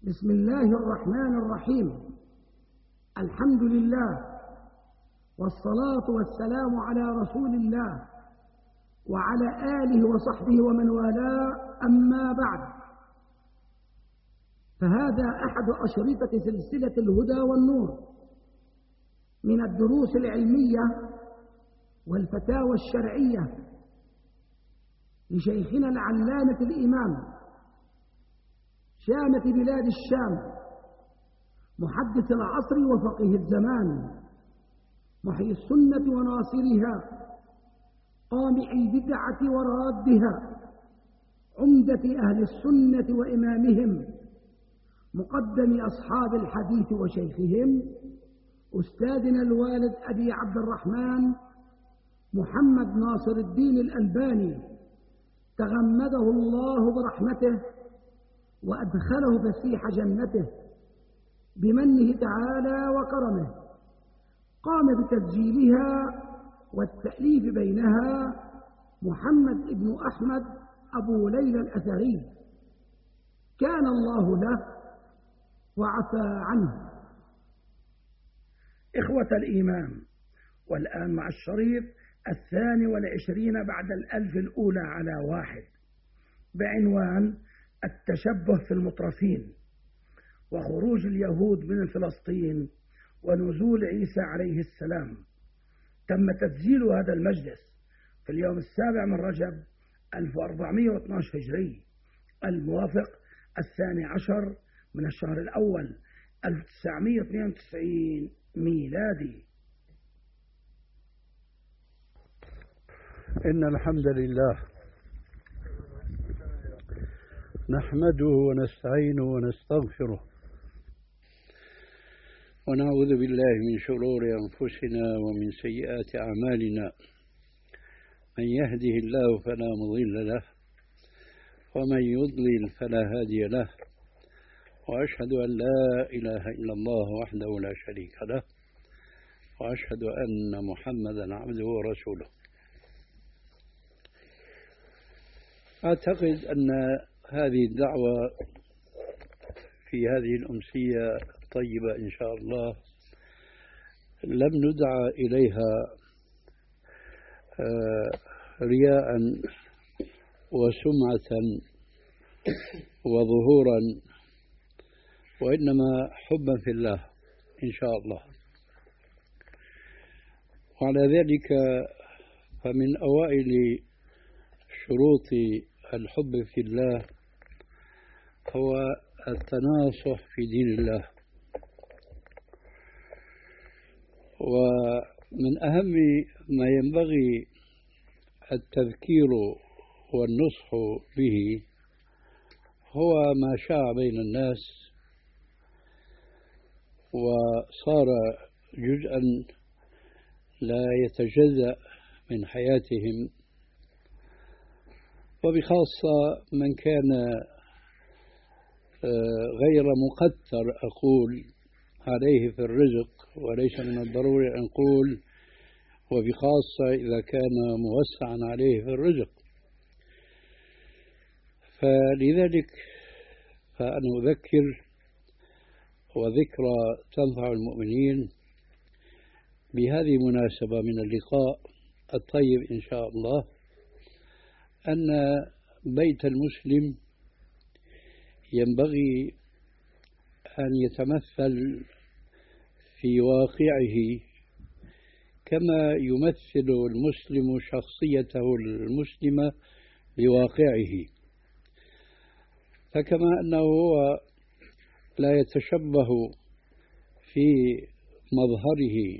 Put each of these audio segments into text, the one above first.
بسم الله الرحمن الرحيم. الحمد لله والصلاة والسلام على رسول الله وعلى آله وصحبه ومن والاه، أما بعد، فهذا أحد أشرطة سلسلة الهدى والنور من الدروس العلمية والفتاوى الشرعية لشيخنا العلامة الإمام شامة بلاد الشام، محدث العصر وفقيه الزمان، محيي السنة وناصرها، قامع البدعة ورادها، عمدة أهل السنة وإمامهم، مقدم أصحاب الحديث وشيخهم، أستاذنا الوالد أبي عبد الرحمن محمد ناصر الدين الألباني، تغمده الله برحمته وأدخله فسيح جنته بمنه تعالى وكرمه. قام بتسجيلها والتأليف بينها محمد بن أحمد أبو ليلى الأثري، كان الله له وعفى عنه. إخوة الإيمان، والآن مع الشريط 22 بعد 1000 الأولى على 1 بعنوان التشبه في المطرفين وخروج اليهود من فلسطين ونزول عيسى عليه السلام. تم تسجيل هذا المجلس في اليوم 7 من رجب 1412 هجري، الموافق 12 من الشهر الأول 1992 ميلادي. إن الحمد لله نحمده ونستعينه ونستغفره ونعوذ بالله من شرور أنفسنا ومن سيئات أعمالنا. من يهده الله فلا مضل له ومن يضلل فلا هادي له، وأشهد أن لا إله إلا الله وحده لا شريك له، وأشهد أن محمدا عبده ورسوله. أعتقد أن هذه الدعوة في هذه الأمسية الطيبة إن شاء الله لم ندعى إليها رياء وسمعة وظهورا، وإنما حبا في الله إن شاء الله. وعلى ذلك فمن أوائل شروط الحب في الله هو التناصح في دين الله. ومن أهم ما ينبغي التذكير والنصح به هو ما شاع بين الناس وصار جزءا لا يتجزأ من حياتهم، وبخاصة من كان غير مقتر أقول عليه في الرزق، وليس من الضروري أن نقول وبخاصة إذا كان موسعا عليه في الرزق. فلذلك فأنا أذكر، وذكرى تنفع المؤمنين، بهذه المناسبة من اللقاء الطيب إن شاء الله، أن بيت المسلم ينبغي أن يتمثل في واقعه كما يمثل المسلم شخصيته المسلمة بواقعه. فكما أنه هو لا يتشبه في مظهره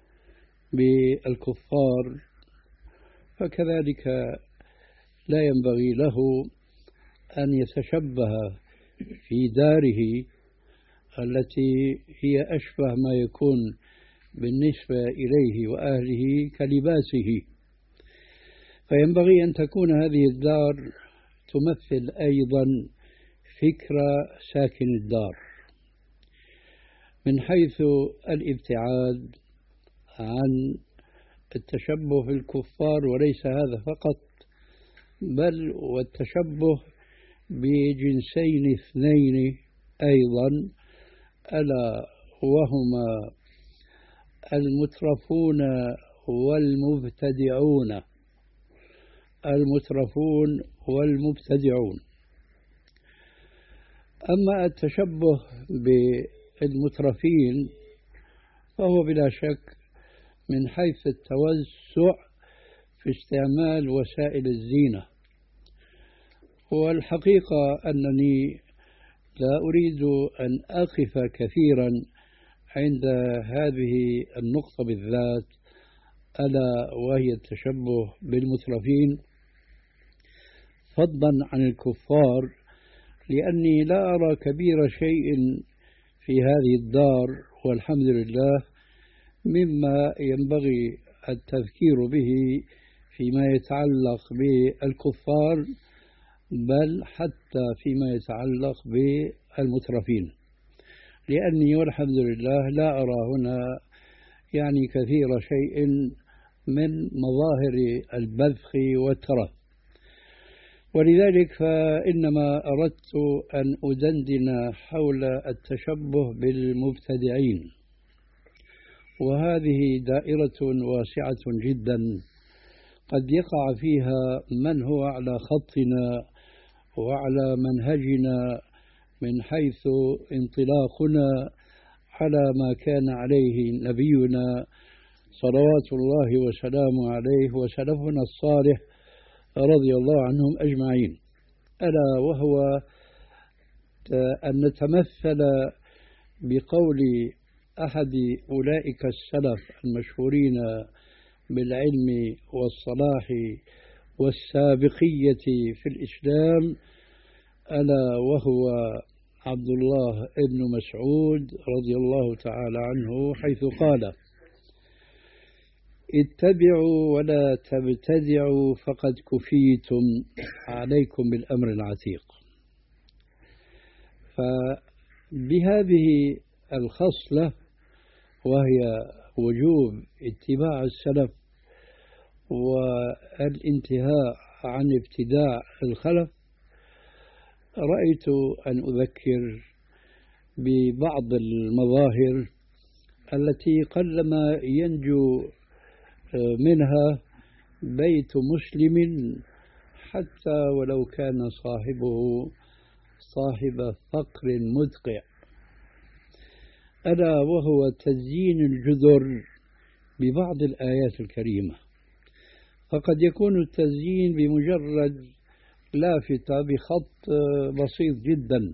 بالكفار، فكذلك لا ينبغي له أن يتشبه في داره التي هي أشبه ما يكون بالنسبة إليه وأهله كلباسه. فينبغي أن تكون هذه الدار تمثل أيضا فكر ساكن الدار من حيث الابتعاد عن التشبه في الكفار، وليس هذا فقط، بل والتشبه بجنسين اثنين أيضا، ألا وهما المترفون والمبتدعون. المترفون والمبتدعون. أما التشبه بالمترفين فهو بلا شك من حيث التوسع في استعمال وسائل الزينة. والحقيقة أنني لا أريد أن أقف كثيرا عند هذه النقطة بالذات، ألا وهي التشبه بالمترفين، فضلا عن الكفار، لأني لا أرى كبير شيء في هذه الدار والحمد لله مما ينبغي التذكير به فيما يتعلق بالكفار، بل حتى فيما يتعلق بالمترفين، لأني والحمد لله لا أرى هنا يعني كثير شيء من مظاهر البذخ والترف. ولذلك فإنما أردت أن أدندن حول التشبه بالمبتدعين، وهذه دائرة واسعة جدا قد يقع فيها من هو على خطنا وعلى منهجنا من حيث انطلاقنا على ما كان عليه نبينا صلوات الله وسلامه عليه وسلفنا الصالح رضي الله عنهم أجمعين، ألا وهو أن نتمثل بقول أحد أولئك السلف المشهورين بالعلم والصلاح والسابقية في الإسلام، ألا وهو عبد الله بن مسعود رضي الله تعالى عنه، حيث قال: اتبعوا ولا تبتدعوا فقد كفيتم، عليكم بالأمر العتيق. فبهذه الخصلة، وهي وجوب اتباع السلف والانتهاء عن ابتداع الخلف، رأيت أن أذكر ببعض المظاهر التي قلما ينجو منها بيت مسلم حتى ولو كان صاحبه صاحب فقر مدقع، ألا وهو تزيين الجذر ببعض الآيات الكريمة. فقد يكون التزيين بمجرد لافتة بخط بسيط جدا،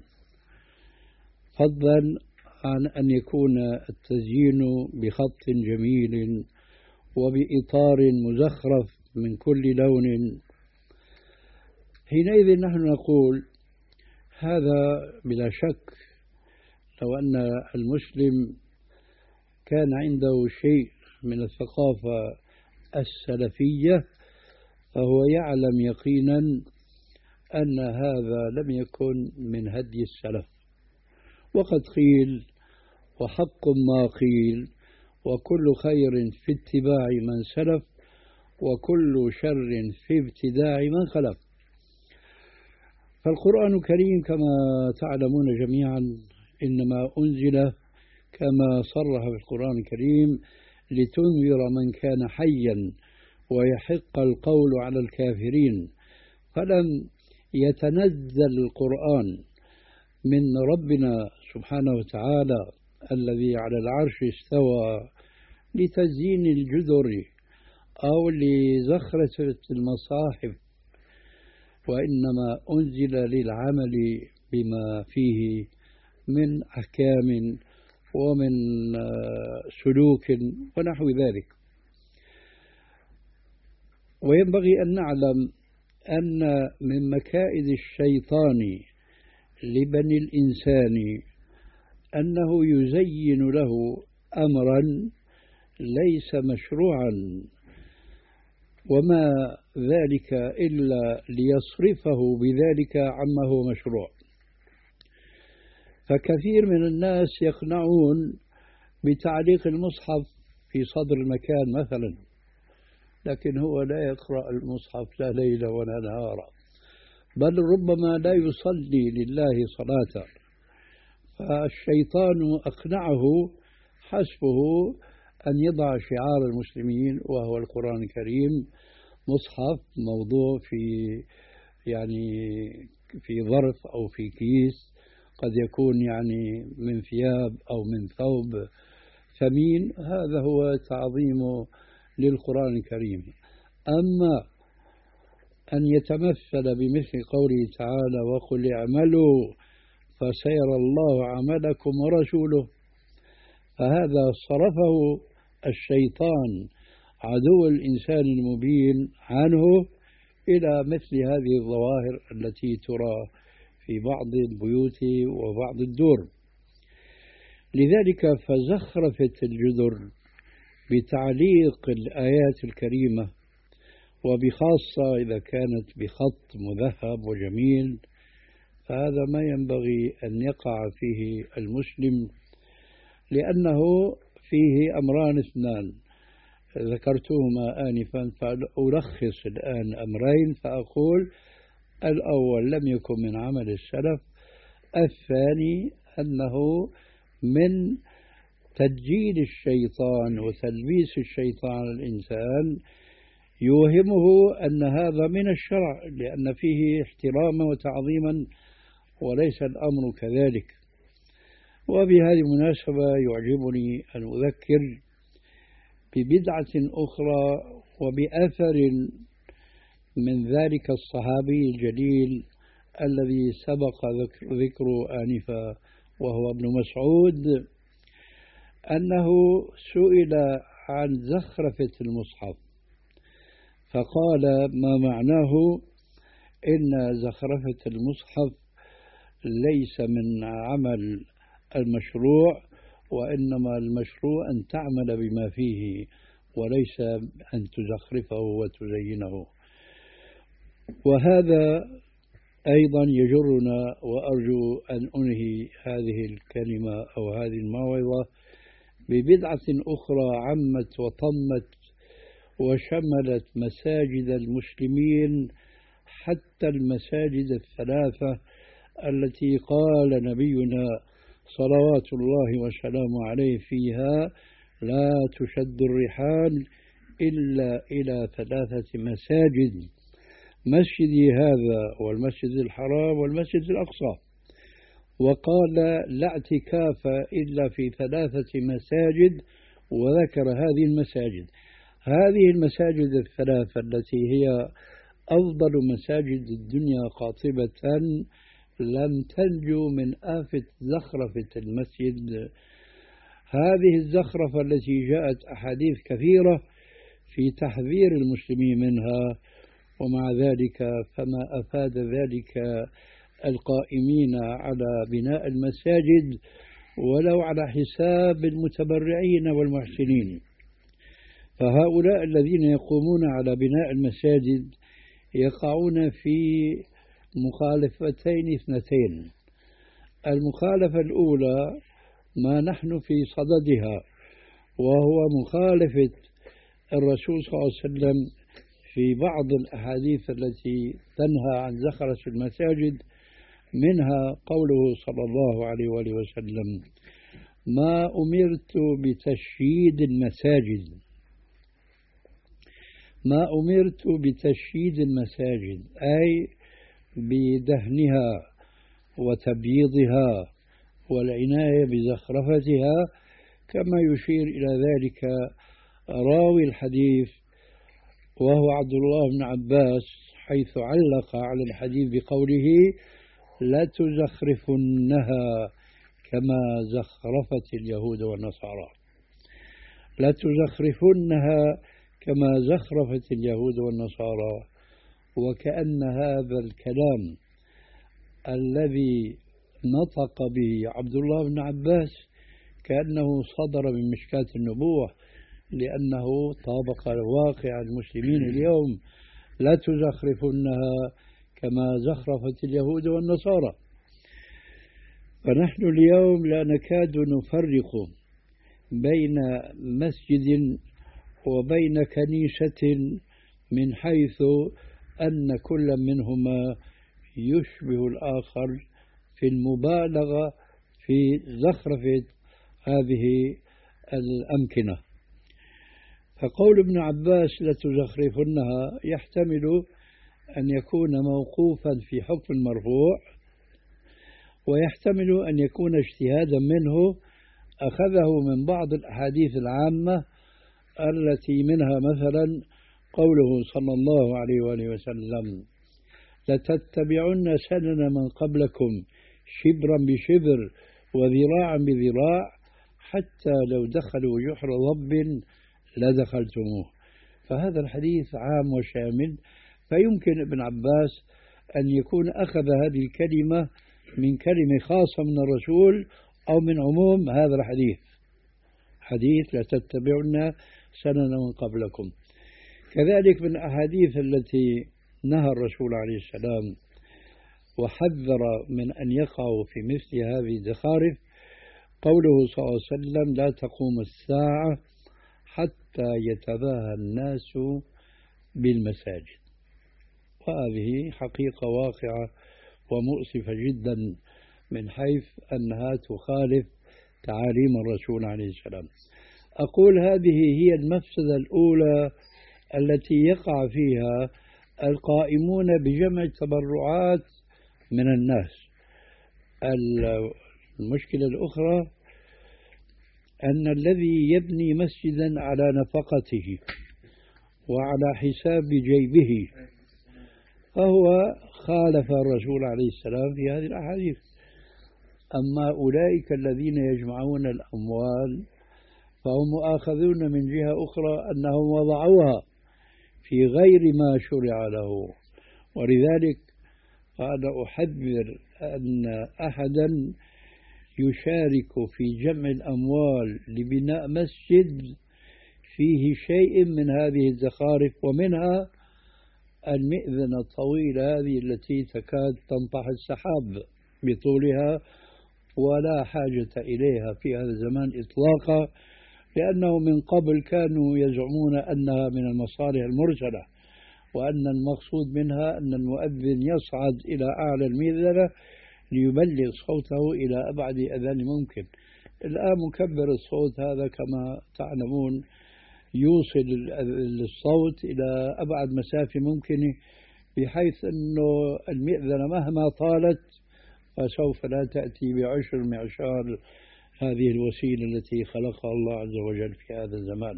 فضلا عن أن يكون التزيين بخط جميل وبإطار مزخرف من كل لون. حينئذ نحن نقول هذا بلا شك لو أن المسلم كان عنده شيء من الثقافة السلفية فهو يعلم يقينا أن هذا لم يكن من هدي السلف. وقد قيل وحق ما قيل: وكل خير في اتباع من سلف وكل شر في ابتداع من خلف. فالقرآن الكريم كما تعلمون جميعا إنما أنزل كما صرح في القرآن الكريم لتنذر من كان حيا ويحق القول على الكافرين، فلم يتنزل القرآن من ربنا سبحانه وتعالى الذي على العرش استوى لتزيين الجذر أو لزخرفة المصاحف، وإنما أنزل للعمل بما فيه من أحكام ومن سلوك ونحو ذلك. وينبغي أن نعلم أن من مكائد الشيطان لبني الإنسان أنه يزين له أمرا ليس مشروعا، وما ذلك إلا ليصرفه بذلك عما هو مشروع. فكثير من الناس يقنعون بتعليق المصحف في صدر المكان مثلا، لكن هو لا يقرأ المصحف لا ليلا ولا نهارا، بل ربما لا يصلي لله صلاة، فالشيطان أقنعه حسبه أن يضع شعار المسلمين وهو القرآن الكريم، مصحف موضوع في ظرف أو في كيس، قد يكون من ثياب أو من ثوب ثمين. هذا هو تعظيمه للقرآن الكريم. أما أن يتمثل بمثل قوله تعالى: وقل اعملوا فسيرى الله عملكم ورسوله، فهذا صرفه الشيطان عدو الإنسان المبين عنه إلى مثل هذه الظواهر التي ترى في بعض البيوت وبعض الدور. لذلك فزخرفت الجدر بتعليق الآيات الكريمة، وبخاصة إذا كانت بخط مذهب وجميل، فهذا ما ينبغي أن يقع فيه المسلم، لأنه فيه أمران اثنان ذكرتهما آنفا، فألخص الآن أمرين فأقول: الأول لم يكن من عمل السلف، الثاني أنه من تدجيل الشيطان وتلبيس الشيطان الإنسان، يوهمه أن هذا من الشرع لأن فيه احتراما وتعظيما، وليس الأمر كذلك. وبهذه المناسبة يعجبني أن أذكر ببدعة أخرى وبأثر من ذلك الصحابي الجليل الذي سبق ذكره آنفا، وهو ابن مسعود، أنه سئل عن زخرفة المصحف فقال: ما معناه إن زخرفة المصحف ليس من عمل المشروع، وإنما المشروع أن تعمل بما فيه وليس أن تزخرفه وتزينه. وهذا أيضا يجرنا، وأرجو أن أنهي هذه الكلمة أو هذه الموعظة ببدعة أخرى عمت وطمت وشملت مساجد المسلمين، حتى المساجد الثلاثة التي قال نبينا صلوات الله وسلامه عليه فيها: لا تشد الرحال إلا إلى ثلاثة مساجد، مسجدي هذا والمسجد الحرام والمسجد الأقصى. وقال: لا اعتكاف إلا في ثلاثة مساجد، وذكر هذه المساجد. هذه المساجد الثلاثة التي هي أفضل مساجد الدنيا قاطبة لم تنجو من آفة زخرفة المسجد. هذه الزخرفة التي جاءت أحاديث كثيرة في تحذير المسلمين منها، ومع ذلك فما أفاد ذلك القائمين على بناء المساجد ولو على حساب المتبرعين والمحسنين. فهؤلاء الذين يقومون على بناء المساجد يقعون في مخالفتين اثنتين. المخالفة الأولى ما نحن في صددها، وهو مخالفة الرسول صلى الله عليه وسلم في بعض الأحاديث التي تنهى عن زخرفة المساجد، منها قوله صلى الله عليه وآله وسلم: ما أمرت بتشييد المساجد، ما أمرت بتشييد المساجد أي بدهنها وتبييضها والعناية بزخرفتها، كما يشير إلى ذلك راوي الحديث وهو عبد الله بن عباس، حيث علق على الحديث بقوله: لا تزخرفنها كما زخرفت اليهود والنصارى، لا تزخرفنها كما زخرفت اليهود والنصارى. وكأن هذا الكلام الذي نطق به عبد الله بن عباس كأنه صدر من مشكاة النبوة، لأنه طابق واقع المسلمين اليوم: لا تزخرفنها كما زخرفت اليهود والنصارى. فنحن اليوم لا نكاد نفرق بين مسجد وبين كنيسة، من حيث أن كل منهما يشبه الآخر في المبالغة في زخرفة هذه الأمكنة. فقول ابن عباس لتزخرفنها يحتمل أن يكون موقوفا في حكم المرفوع، ويحتمل أن يكون اجتهادا منه أخذه من بعض الأحاديث العامة التي منها مثلا قوله صلى الله عليه وآله وسلم: لتتبعن سنن من قبلكم شبرا بشبر وذراعا بذراع حتى لو دخلوا جحر ضب لدخلتموه. فهذا الحديث عام وشامل، فيمكن ابن عباس أن يكون أخذ هذه الكلمة من كلمة خاصة من الرسول أو من عموم هذا الحديث، حديث لتتبعن سنن من قبلكم. كذلك من الأحاديث التي نهى الرسول عليه السلام وحذر من أن يقعوا في مثل هذه الزخارف قوله صلى الله عليه وسلم: لا تقوم الساعة حتى يتباهى الناس بالمساجد. وهذه حقيقة واقعة ومؤسفة جدا من حيث أنها تخالف تعاليم الرسول عليه السلام. أقول هذه هي المفسدة الأولى التي يقع فيها القائمون بجمع التبرعات من الناس. المشكلة الأخرى أن الذي يبني مسجدا على نفقته وعلى حساب جيبه فهو خالف الرسول عليه السلام في هذه الأحاديث. أما أولئك الذين يجمعون الأموال فهم مؤاخذون من جهة أخرى أنهم وضعوها في غير ما شرع له. ولذلك أنا أحذر أن أحدا يشارك في جمع الأموال لبناء مسجد فيه شيء من هذه الزخارف، ومنها المئذنة الطويلة هذه التي تكاد تنطح السحاب بطولها، ولا حاجة إليها في هذا الزمان إطلاقا، لأنه من قبل كانوا يزعمون أنها من المصالح المرسلة، وأن المقصود منها أن المؤذن يصعد إلى أعلى المئذنة ليبلغ صوته إلى أبعد أذان ممكن. الآن مكبر الصوت هذا كما تعلمون يوصل الصوت إلى أبعد مسافة ممكنة، بحيث أنه المئذنة مهما طالت فسوف لا تأتي بعشر معشار هذه الوسيلة التي خلقها الله عز وجل في هذا الزمان.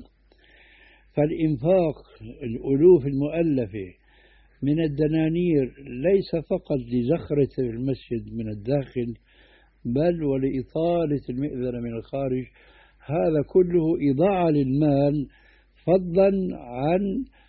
فالإنفاق الألوف المؤلفة من الدنانير ليس فقط لزخرة المسجد من الداخل، بل ولإطالة المئذنة من الخارج، هذا كله إضاعة للمال، فضلا عن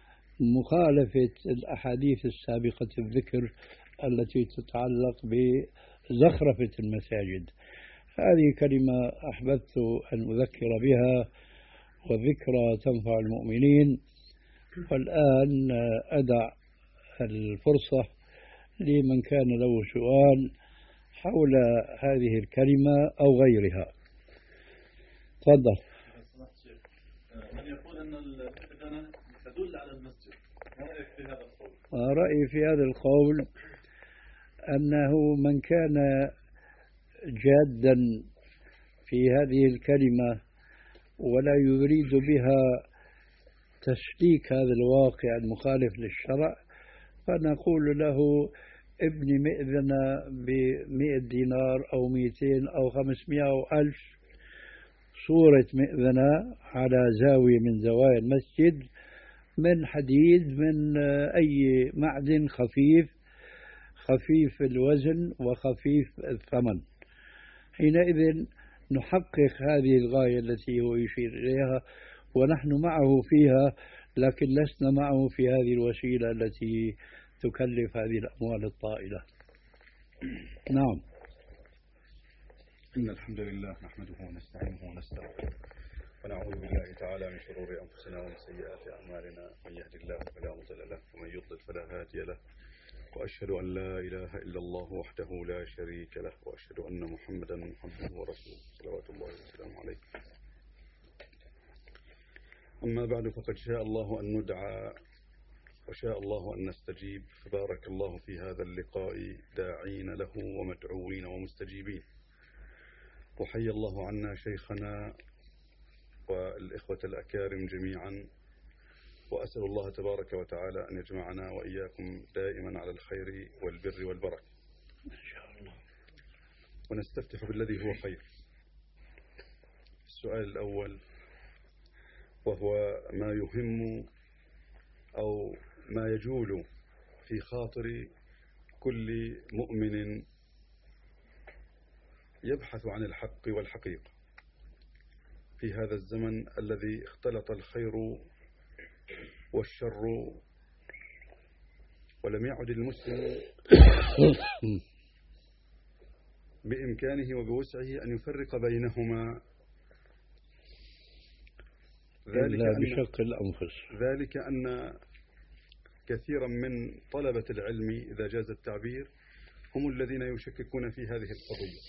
مخالفة الأحاديث السابقة الذكر التي تتعلق بزخرفة المساجد. هذه كلمة أحببت أن أذكر بها، والذكرى تنفع المؤمنين. والآن أدع الفرصة لمن كان له سؤال حول هذه الكلمة أو غيرها. تفضل. من يقول أن الإذن تدل على المسجد، ما رأيك في هذا القول؟ رأيي في هذا القول أنه من كان جادا في هذه الكلمة ولا يريد بها تسليك هذا الواقع المخالف للشرع، فنقول له ابن مئذنة ب100 دينار أو 200 أو 500 أو 1000 صورة مئذنة على زاوية من زوايا المسجد من حديد، من أي معدن خفيف الوزن وخفيف الثمن. حينئذ نحقق هذه الغاية التي هو يشير إليها، ونحن معه فيها، لكن لسنا معه في هذه الوسيلة التي تكلف هذه الأموال الطائلة. نعم. إن الحمد لله نحمده ونستعينه ونستغفره ونعوذ بالله تعالى من شرور أنفسنا ومن سيئات أعمالنا، من يهد الله فلا مضل له ومن يضلل فلا هادي له، وأشهد أن لا إله إلا الله وحده لا شريك له، وأشهد أن محمدا عبده ورسوله صلوات الله وسلامه عليه. أما بعد، فقد شاء الله أن ندعى وشاء الله أن نستجيب، فبارك الله في هذا اللقاء داعين له ومدعوين ومستجيبين. وحي الله عنا شيخنا والإخوة الأكارم جميعا، وأسأل الله تبارك وتعالى أن يجمعنا وإياكم دائما على الخير والبر والبركة إن شاء الله. ونستفتح بالذي هو خير. السؤال الأول، وهو ما يهم أو ما يجول في خاطر كل مؤمن يبحث عن الحق والحقيقة في هذا الزمن الذي اختلط الخير والشر، ولم يعد المسلم بإمكانه وبوسعه أن يفرق بينهما، ذلك أن كثيرا من طلبة العلم إذا جاز التعبير هم الذين يشككون في هذه القضية.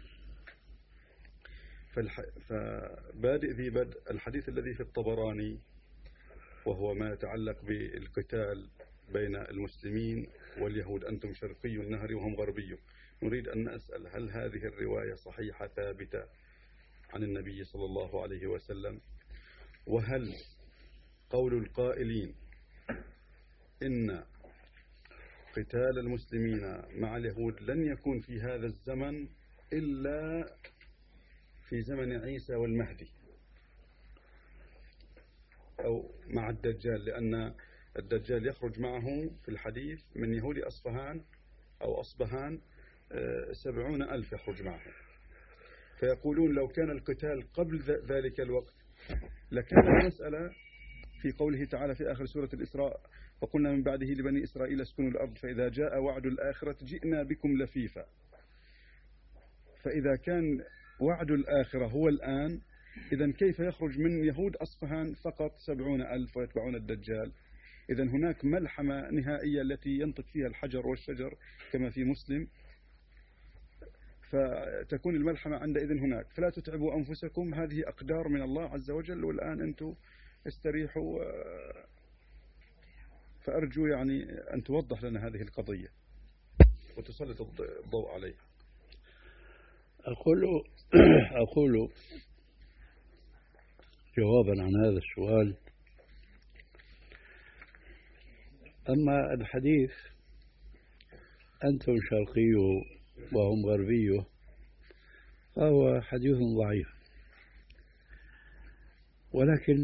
فبادئ ذي بدء الحديث الذي في الطبراني، وهو ما يتعلق بالقتال بين المسلمين واليهود، أنتم شرقي النهر وهم غربي. نريد أن نسأل، هل هذه الرواية صحيحة ثابتة عن النبي صلى الله عليه وسلم؟ وهل قول القائلين إن قتال المسلمين مع اليهود لن يكون في هذا الزمن إلا في زمن عيسى والمهدي أو مع الدجال، لأن الدجال يخرج معه في الحديث من يهود أصفهان أو أصبهان 70,000 يخرج معه. فيقولون لو كان القتال قبل ذلك الوقت لكان المسألة في قوله تعالى في آخر سورة الإسراء: وقلنا من بعده لبني إسرائيل اسكنوا الأرض فإذا جاء وعد الآخرة جئنا بكم لفيفا. فإذا كان وعد الآخرة هو الآن، إذن كيف يخرج من يهود أصفهان فقط 70,000 ويتبعون الدجال؟ إذن هناك ملحمة نهائية التي ينطق فيها الحجر والشجر كما في مسلم، فتكون الملحمة عندئذ هناك. فلا تتعبوا أنفسكم، هذه أقدار من الله عز وجل، والآن أنتم استريحوا. فأرجو يعني أن توضح لنا هذه القضية وتسلط الضوء عليها. أقول جوابا عن هذا السؤال: أما الحديث أنتم شرقي وهم غربي فهو حديث ضعيف، ولكن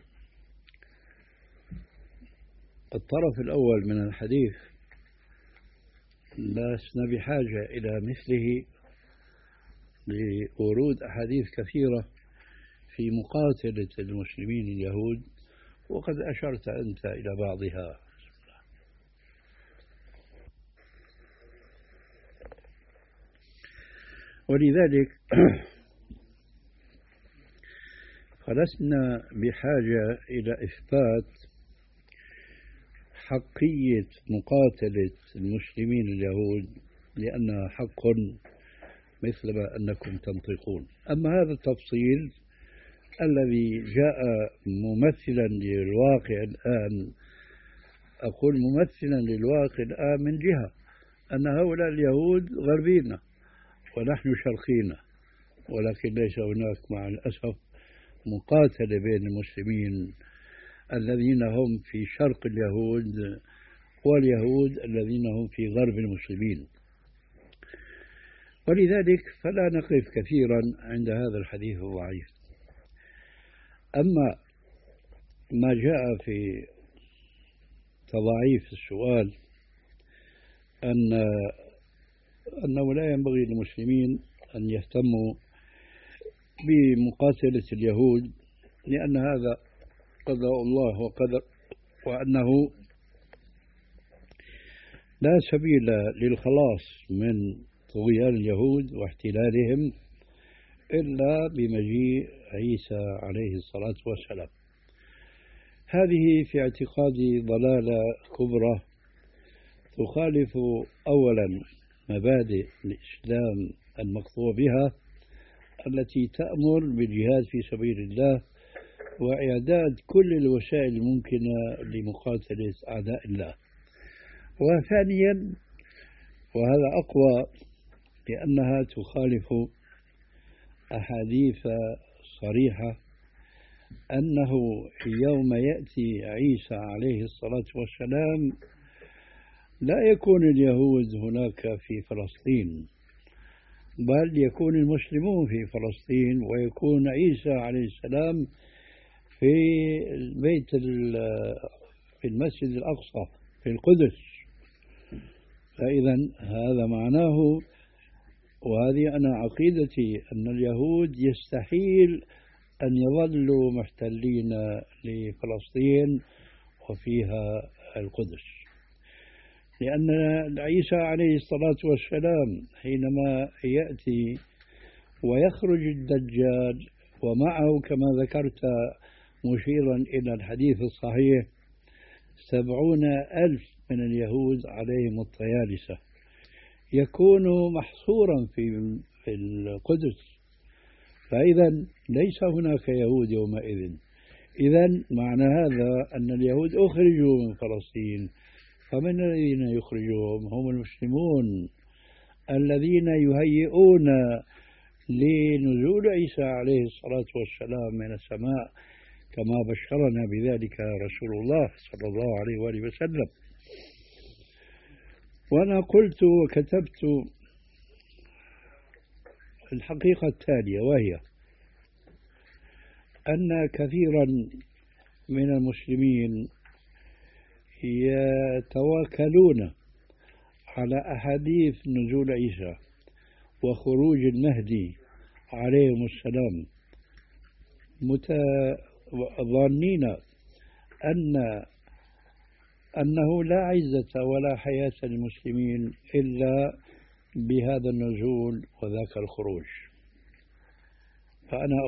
الطرف الأول من الحديث لسنا بحاجة إلى مثله لورود أحاديث كثيرة في مقاتلة المسلمين اليهود، وقد أشرت أنت إلى بعضها. ولذلك فلسنا بحاجة إلى إثبات حقية مقاتلة المسلمين اليهود، لأنها حق مثل ما أنكم تنطقون. أما هذا التفصيل الذي جاء ممثلا للواقع الآن، أقول ممثلا للواقع الآن من جهة أن هؤلاء اليهود غربينا ونحن شرقينا، ولكن ليس هناك مع الأسف مقاتلة بين المسلمين الذين هم في شرق اليهود واليهود الذين هم في غرب المسلمين. ولذلك فلا نقف كثيرا عند هذا الحديث الضعيف. أما ما جاء في تضعيف السؤال أنه لا ينبغي للمسلمين أن يهتموا بمقاتلة اليهود لأن هذا قضاء الله وقدر، وأنه لا سبيل للخلاص من طغيان اليهود واحتلالهم إلا بمجيء عيسى عليه الصلاة والسلام. هذه في اعتقادي ضلالة كبرى تخالف أولا مبادئ الإسلام المقطوع بها التي تأمر بالجهاد في سبيل الله وإعداد كل الوسائل الممكنة لمقاتلة أعداء الله. وثانيا، وهذا أقوى، لأنها تخالف أحاديث صريحة أنه يوم يأتي عيسى عليه الصلاة والسلام لا يكون اليهود هناك في فلسطين، بل يكون المسلمون في فلسطين، ويكون عيسى عليه السلام في في المسجد الأقصى في القدس. فإذا هذا معناه، وهذه أنا عقيدتي، أن اليهود يستحيل أن يظلوا محتلين لفلسطين وفيها القدس، لأن عيسى عليه الصلاة والسلام حينما يأتي ويخرج الدجال ومعه كما ذكرت مشيرا إلى الحديث الصحيح 70,000 من اليهود عليهم الطيالسة، يكون محصورا في القدس. فإذا ليس هناك يهود يومئذ. إذا معنى هذا أن اليهود أخرجوا من فلسطين، فمن الذين يخرجهم؟ هم المسلمون الذين يهيئون لنزول عيسى عليه الصلاة والسلام من السماء كما بشرنا بذلك رسول الله صلى الله عليه وآله وسلم. وأنا قلت وكتبت الحقيقة التالية، وهي أن كثيرا من المسلمين يتواكلون على أحاديث نزول عيسى وخروج المهدي عليهم السلام ظانين أنه لا عزة ولا حياة للمسلمين إلا بهذا النزول وذاك الخروج. فأنا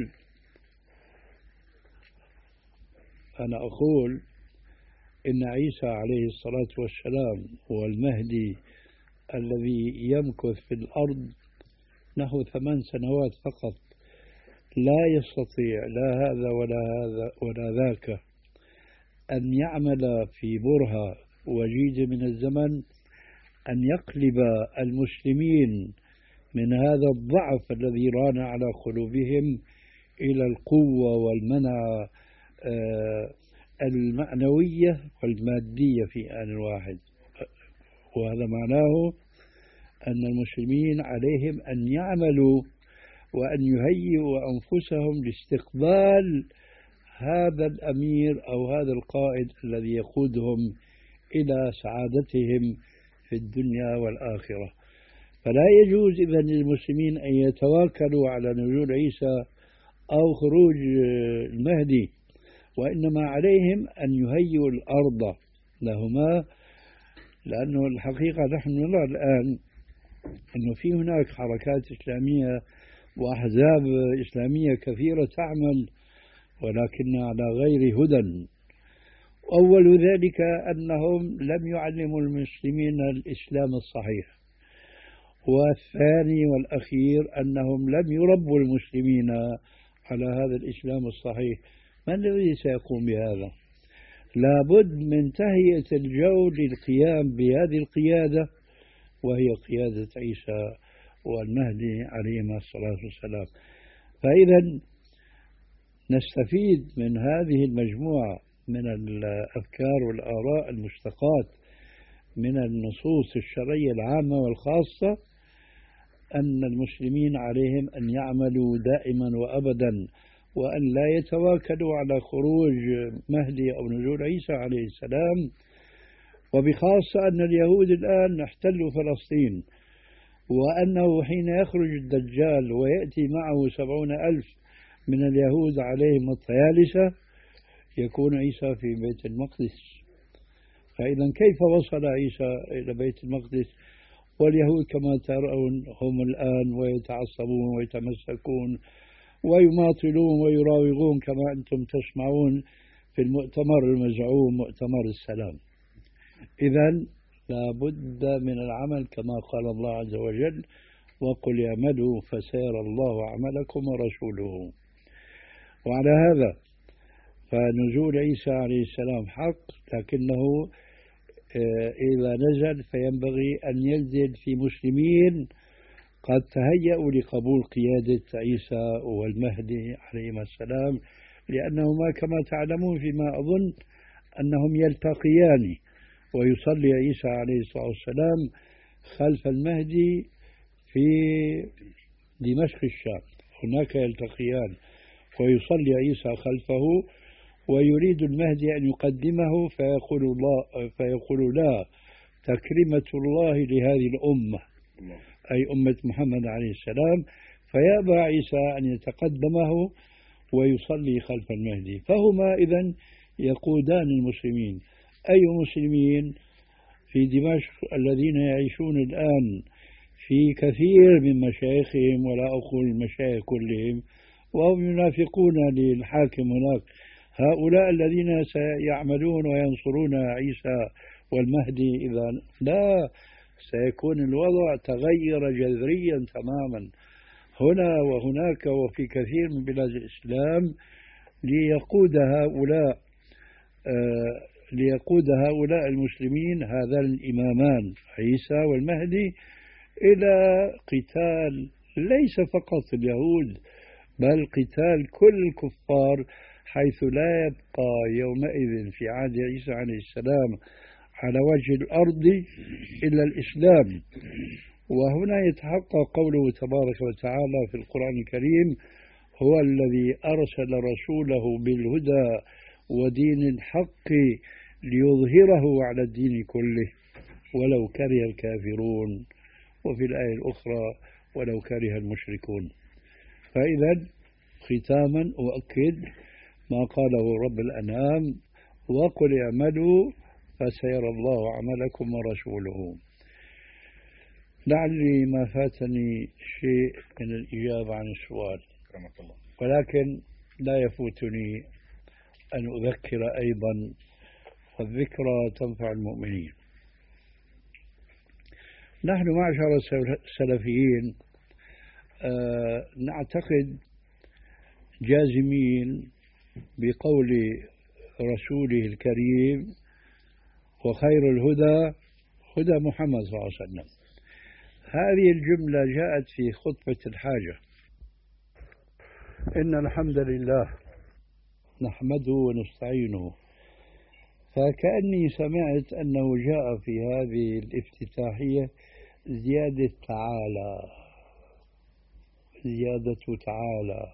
أقول إن عيسى عليه الصلاة والسلام هو المهدي الذي يمكث في الأرض نحو 8 سنوات فقط، لا يستطيع لا هذا ولا ذاك أن يعمل في برهة وجيزة من الزمن أن يقلب المسلمين من هذا الضعف الذي ران على قلوبهم إلى القوة والمنع المعنوية والمادية في آن واحد. وهذا معناه أن المسلمين عليهم أن يعملوا وأن يهيئوا أنفسهم لاستقبال هذا الأمير أو هذا القائد الذي يقودهم إلى سعادتهم في الدنيا والآخرة. فلا يجوز إذن للمسلمين أن يتواكلوا على نزول عيسى أو خروج المهدي، وإنما عليهم أن يهيئوا الأرض لهما، لأنه الحقيقة نحن نرى الآن أنه في هناك حركات إسلامية وأحزاب إسلامية كثيرة تعمل ولكن على غير هدى. أول ذلك أنهم لم يعلموا المسلمين الإسلام الصحيح، والثاني والأخير أنهم لم يربوا المسلمين على هذا الإسلام الصحيح. من الذي سيقوم بهذا؟ لابد من تهيئة الجو للقيام بهذه القيادة، وهي قيادة عيسى والمهدي عليهما الصلاة والسلام. فإذا نستفيد من هذه المجموعة من الأفكار والآراء المشتقات من النصوص الشرعية العامة والخاصة أن المسلمين عليهم أن يعملوا دائما وأبدا، وأن لا يتواكلوا على خروج مهدي أو نزول عيسى عليه السلام. وبخاصة أن اليهود الآن احتلوا فلسطين، وأنه حين يخرج الدجال ويأتي معه 70,000 من اليهود عليهم الطيالسة يكون عيسى في بيت المقدس. فإذا كيف وصل عيسى إلى بيت المقدس واليهود كما ترون هم الآن ويتعصبون ويتمسكون ويماطلون ويراوغون كما أنتم تسمعون في المؤتمر المزعوم مؤتمر السلام؟ إذن لابد من العمل كما قال الله عز وجل: وقل اعملوا فسيرى الله عملكم ورسوله. وعلى هذا فنزول عيسى عليه السلام حق، لكنه إذا نزل فينبغي أن ينزل في مسلمين قد تهيأوا لقبول قيادة عيسى والمهدي عليهما السلام، لأنهما كما تعلمون فيما أظن أنهم يلتقيان، ويصلي عيسى عليه الصلاة والسلام خلف المهدي في دمشق الشام، هناك يلتقيان، ويصلي عيسى خلفه، ويريد المهدي أن يقدمه فيقول لا، تكريمة الله لهذه الأمة، أي أمة محمد عليه السلام، فيأبى عيسى أن يتقدمه ويصلي خلف المهدي. فهما إذن يقودان المسلمين. أي مسلمين في دمشق الذين يعيشون الآن في كثير من مشايخهم، ولا أقول المشايخ كلهم، وهم ينافقون للحاكم هناك، هؤلاء الذين سيعملون وينصرون عيسى والمهدي إذا لا، سيكون الوضع تغير جذريا تماما هنا وهناك وفي كثير من بلاد الإسلام، ليقود هؤلاء المسلمين هذان الإمامان عيسى والمهدي إلى قتال ليس فقط اليهود، بل قتال كل الكفار، حيث لا يبقى يومئذ في عهد عيسى عليه السلام على وجه الأرض إلا الإسلام. وهنا يتحقق قوله تبارك وتعالى في القرآن الكريم: هو الذي أرسل رسوله بالهدى ودين الحق ليظهره على الدين كله ولو كره الكافرون، وفي الآية الأخرى ولو كره المشركون. فإذا ختاما أؤكد ما قاله رب الأنعام: وقل اعملوا فسيرى الله عملكم ورسوله. لعلي ما فاتني شيء من الإجابة عن السؤال، ولكن لا يفوتني أن أذكر أيضا، والذكرى تنفع المؤمنين. نحن معشر السلفيين نعتقد جازمين بقول رسوله الكريم: وخير الهدى هدى محمد صلى الله عليه وسلم. هذه الجملة جاءت في خطبة الحاجة: إن الحمد لله نحمده ونستعينه. فكأني سمعت أنه جاء في هذه الافتتاحية زيادة تعالى،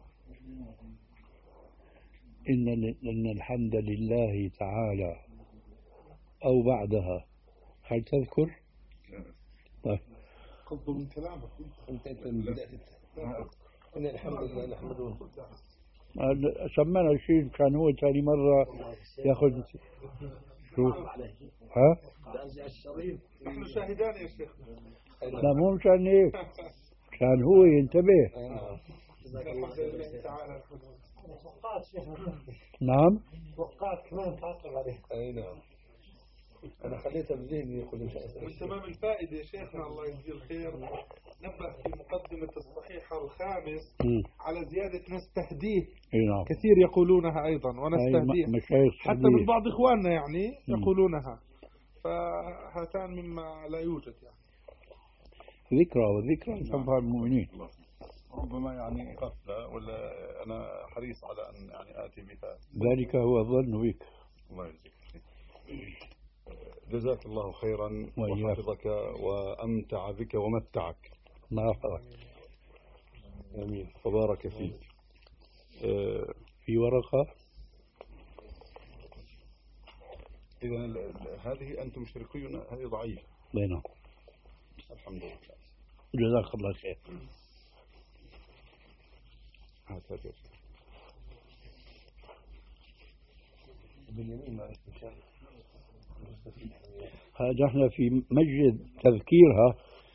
إن الحمد لله تعالى، أو بعدها. هل تذكر؟ طيب. قلت من كلامك انت من بداية إن الحمد لله نحمده. سمعنا شيء كان هو ثاني مرة ياخذ شوف ها؟ نحن شاهدان يا شيخ. لا مو مشان هيك، كان هو ينتبه. الحمد لله تعالى. نعم. وقعت كمان تعقب عليه. أي نعم. أنا خليتها بذهني يقول إن شاء الله. من تمام الفائدة يا شيخنا الله يجزيه الخير، نبه في مقدمة الصحيحة الخامس على زيادة نستهديه. نعم. كثير يقولونها أيضا ونستهديه، حتى من بعض إخواننا يعني يقولونها، فهاتان مما لا يوجد يعني. ذكرى والذكرى تنفع المؤمنين. ربما يعني غفلة، ولا أنا حريص على أن يعني آتي بها. ذلك هو الظن بك. الله يجزيك. جزاك الله خيرا وحفظك وأمتع بك ومتعك. مرحبا. آمين. وبارك فيك. في ورقة. إذا هذه أنتم مشتركون، هذه ضعيفة. نعم. الحمد لله. جزاك الله خير. هذا احنا في مجلس تذكيرها،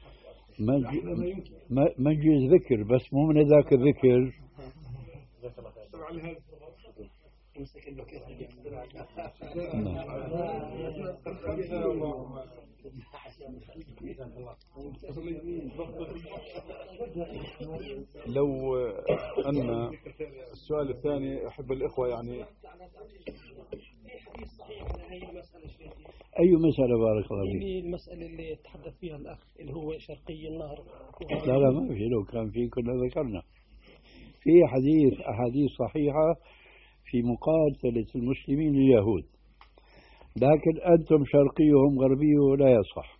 مجلس ذكر، بس مو من ذاك الذكر. لو أن السؤال الثاني أحب الإخوة يعني حديث صحيح عن هذه المسألة شيخي. أي مسألة بارك الله فيك؟ المسألة اللي تحدث فيها الأخ اللي هو شرقي النهر. لا ما في، لو كان في كنا ذكرنا. في أحاديث صحيحة في مقاتلة المسلمين لليهود، لكن أنتم شرقيهم غربيه لا يصح.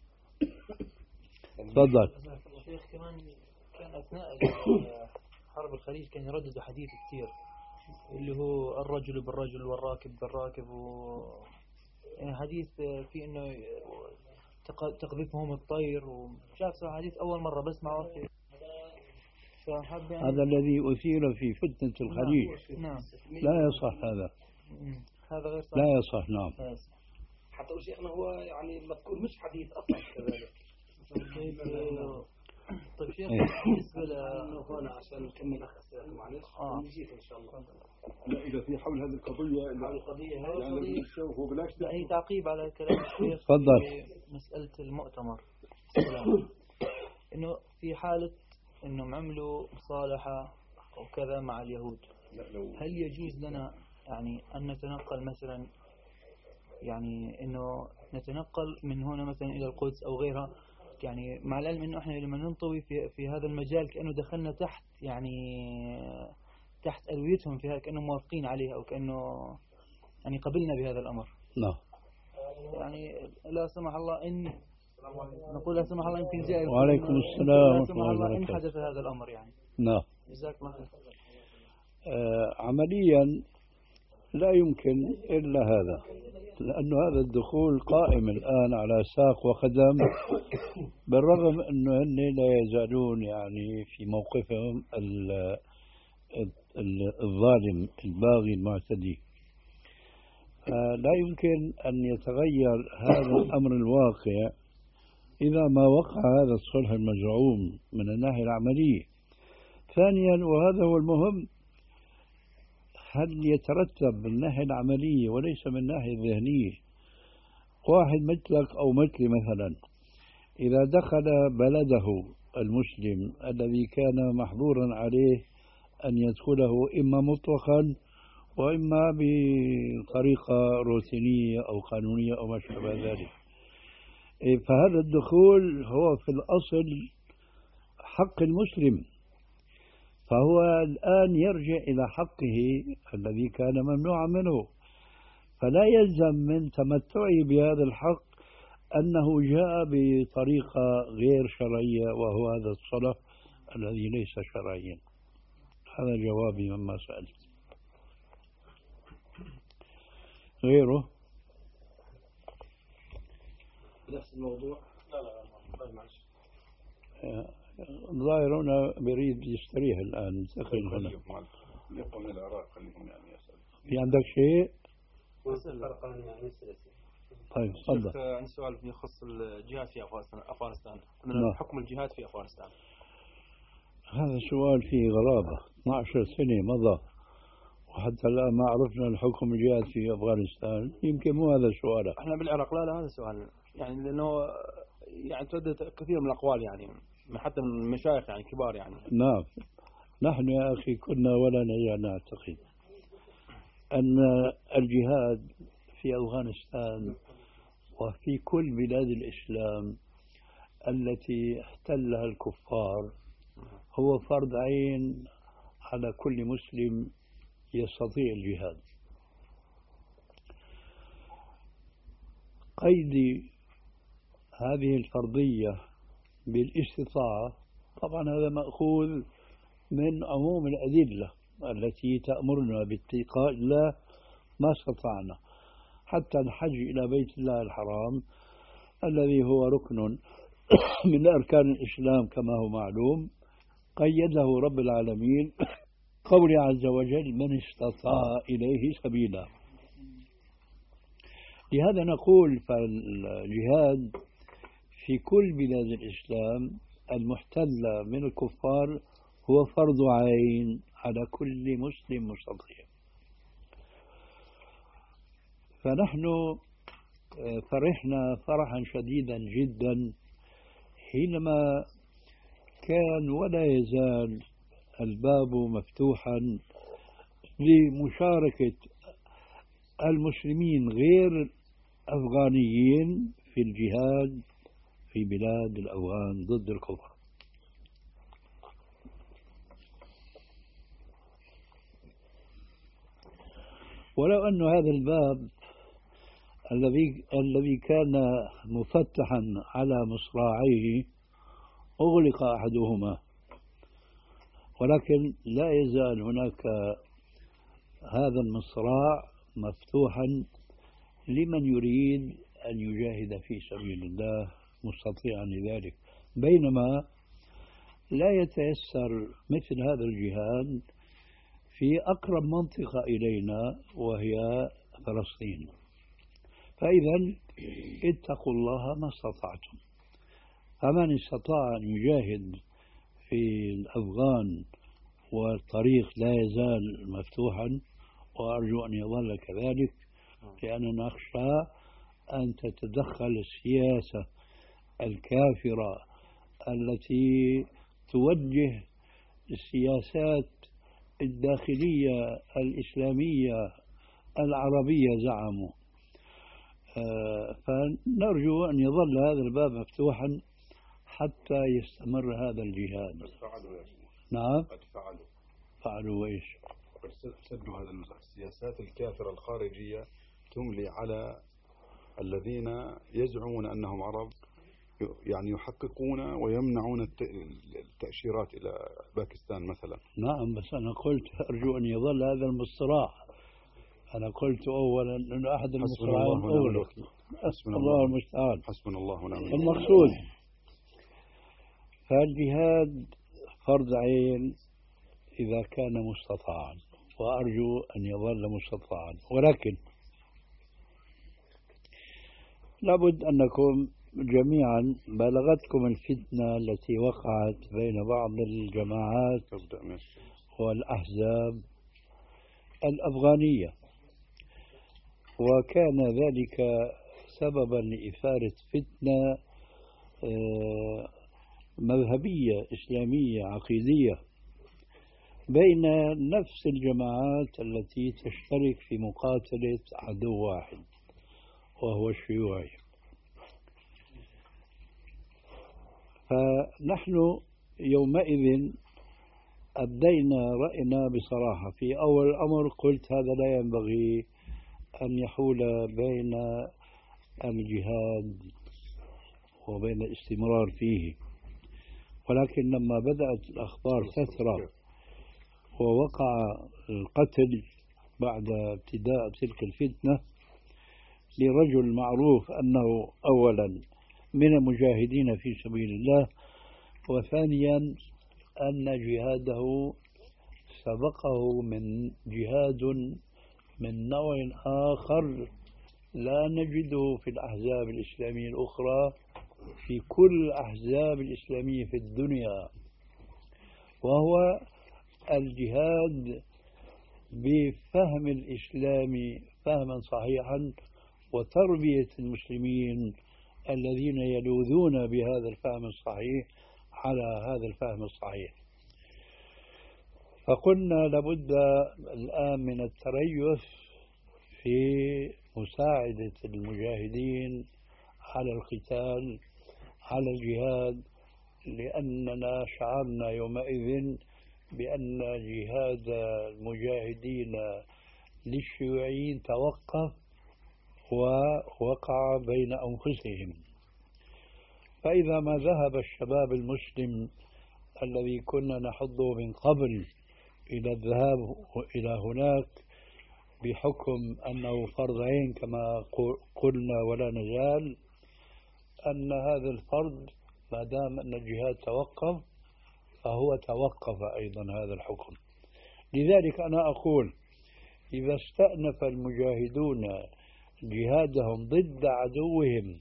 تفضل. الشيخ كمان كان أثناء حرب الخليج كان يرددوا حديث كثير اللي هو الرجل بالرجل والراكب بالراكب يعني حديث في إنه تقذفهم الطير، وشاف صراحة حديث أول مرة بسمعه في يعني هذا الذي أثير في فتنة الخليج. نعم. لا يصح هذا. هذا غير صحيح. لا يصح. نعم. حتى شيخنا هو يعني مذكور مش حديث أصلا كذلك. طيب شيخ بالنسبة هنا عشان نكمل أخ معلش نجيك إن شاء الله. لا إذا في حول هذه القضية يعني هو بلاش. أي تعقيب على كلام الشيخ. تفضل. مسألة المؤتمر إنه في حالة إنهم عملوا مصالحة أو كذا مع اليهود، هل يجوز لنا يعني أن نتنقل مثلا، يعني إنه نتنقل من هنا مثلا إلى القدس أو غيرها، يعني مع العلم إنه إحنا لما ننطوي في هذا المجال كأنه دخلنا تحت تحت ألويتهم فيها، كأنه موافقين عليها أو كأنه يعني قبلنا بهذا الأمر. نعم. يعني لا سمح الله إن نقول لا سمح الله يمكن جاء. وعليكم السلام لا سمح الله إن حدث هذا الأمر يعني. نعم. جزاك الله خير. عمليا لا يمكن إلا هذا، لأن هذا الدخول قائم الآن على ساق وقدم، بالرغم أنه هن لا يزالون يعني في موقفهم الظالم الباغي المعتدي. لا يمكن أن يتغير هذا الأمر الواقع إذا ما وقع هذا الصلح المزعوم من الناحية العملية. ثانيا، وهذا هو المهم، هل يترتب من الناحية العملية وليس من الناحية الذهنية؟ واحد مثلك أو مثلي مثلا إذا دخل بلده المسلم الذي كان محظورا عليه أن يدخله إما مطلقا وإما بطريقة روتينية أو قانونية أو ما شابه ذلك، فهذا الدخول هو في الأصل حق المسلم، فهو الآن يرجع إلى حقه الذي كان ممنوعا منه، فلا يلزم من تمتعه بهذا الحق أنه جاء بطريقة غير شرعية، وهو هذا الصلح الذي ليس شرعيا. هذا جوابي مما سألت. غيره نفس الموضوع. لا معلش. الظاهر هنا بريد يستريح الآن. انتقل هنا. يقوم من العراق خليهم يعني يسأل. في عندك شيء؟ يعني طيب تفضل. عندي سؤال يخص الجهاد في أفغانستان. من حكم الجهاد في أفغانستان؟ هذا سؤال فيه غرابة. 12 سنة مضى وحتى الآن ما عرفنا الحكم الجهاد في أفغانستان. يمكن مو هذا السؤال. احنا بالعراق لا هذا سؤال يعني، لأنه يعني تردد كثير من الأقوال يعني حتى من المشايخ يعني كبار يعني. نعم. نحن يا أخي كنا ولا نزال نعتقد أن الجهاد في أفغانستان وفي كل بلاد الإسلام التي احتلها الكفار هو فرض عين على كل مسلم يستطيع الجهاد. قيد هذه الفرضية بالاستطاعة طبعا هذا مأخوذ من عموم الأدلة التي تأمرنا باتقاء الله ما استطعنا، حتى الحج إلى بيت الله الحرام الذي هو ركن من أركان الإسلام كما هو معلوم، قيده رب العالمين قوله عز وجل من استطاع إليه سبيلا. لهذا نقول فالجهاد في كل بلاد الإسلام المحتلة من الكفار هو فرض عين على كل مسلم مستطيع. فنحن فرحنا فرحا شديدا جدا حينما كان ولا يزال الباب مفتوحا لمشاركة المسلمين غير أفغانيين في الجهاد في بلاد الأفغان ضد الكفر. ولو أن هذا الباب الذي كان مفتحا على مصراعيه أغلق أحدهما، ولكن لا يزال هناك هذا المصراع مفتوحا لمن يريد أن يجاهد في سبيل الله مستطيعا لذلك، بينما لا يتيسر مثل هذا الجهاد في أقرب منطقة إلينا وهي فلسطين. فإذا اتقوا الله ما استطعتم، فمن استطاع أن يجاهد في الأفغان والطريق لا يزال مفتوحا، وأرجو أن يظل كذلك، لأننا نخشى أن تتدخل السياسة الكافرة التي توجه السياسات الداخلية الإسلامية العربية زعموا. فنرجو أن يظل هذا الباب مفتوحا حتى يستمر هذا الجهاد. نعم، فعلوا إيش؟ سدوا هذا السياسات الكافرة الخارجية تملي على الذين يزعمون أنهم عرب، يعني يحققون ويمنعون التأشيرات إلى باكستان مثلا. نعم، بس أنا قلت أرجو أن يظل هذا المصراع. أنا قلت أولا أنه أحد المصراعين أغلق. الله المستعان. حسبنا الله ونعم الوكيل. المقصود فالجهاد فرض عين إذا كان مستطاعا، وأرجو أن يظل مستطاعا، ولكن لابد أنكم جميعا بلغتكم الفتنة التي وقعت بين بعض الجماعات والأحزاب الأفغانية، وكان ذلك سببا لإثارة فتنة مذهبية إسلامية عقيدية بين نفس الجماعات التي تشترك في مقاتلة عدو واحد وهو الشيوعي. فنحن يومئذ أبدينا رأينا بصراحة. في أول الأمر قلت هذا لا ينبغي أن يحول بين الجهاد وبين الاستمرار فيه، ولكن لما بدأت الأخبار تثرى ووقع القتل بعد ابتداء تلك الفتنة لرجل معروف أنه أولا من المجاهدين في سبيل الله، وثانيا أن جهاده سبقه من جهاد من نوع آخر لا نجده في الأحزاب الإسلامية الأخرى في كل الأحزاب الإسلامية في الدنيا، وهو الجهاد بفهم الإسلام فهما صحيحا وتربية المسلمين الذين يلوذون بهذا الفهم الصحيح على هذا الفهم الصحيح. فقلنا لابد الآن من التريث في مساعدة المجاهدين على القتال على الجهاد، لأننا شعرنا يومئذ بأن جهاد المجاهدين للشيوعيين توقف ووقع بين أنفسهم. فإذا ما ذهب الشباب المسلم الذي كنا نحضه من قبل إلى الذهاب إلى هناك بحكم أنه فرض عين كما قلنا ولا نزال، أن هذا الفرض ما دام أن الجهاد توقف فهو توقف أيضا هذا الحكم. لذلك أنا أقول إذا استأنف المجاهدون جهادهم ضد عدوهم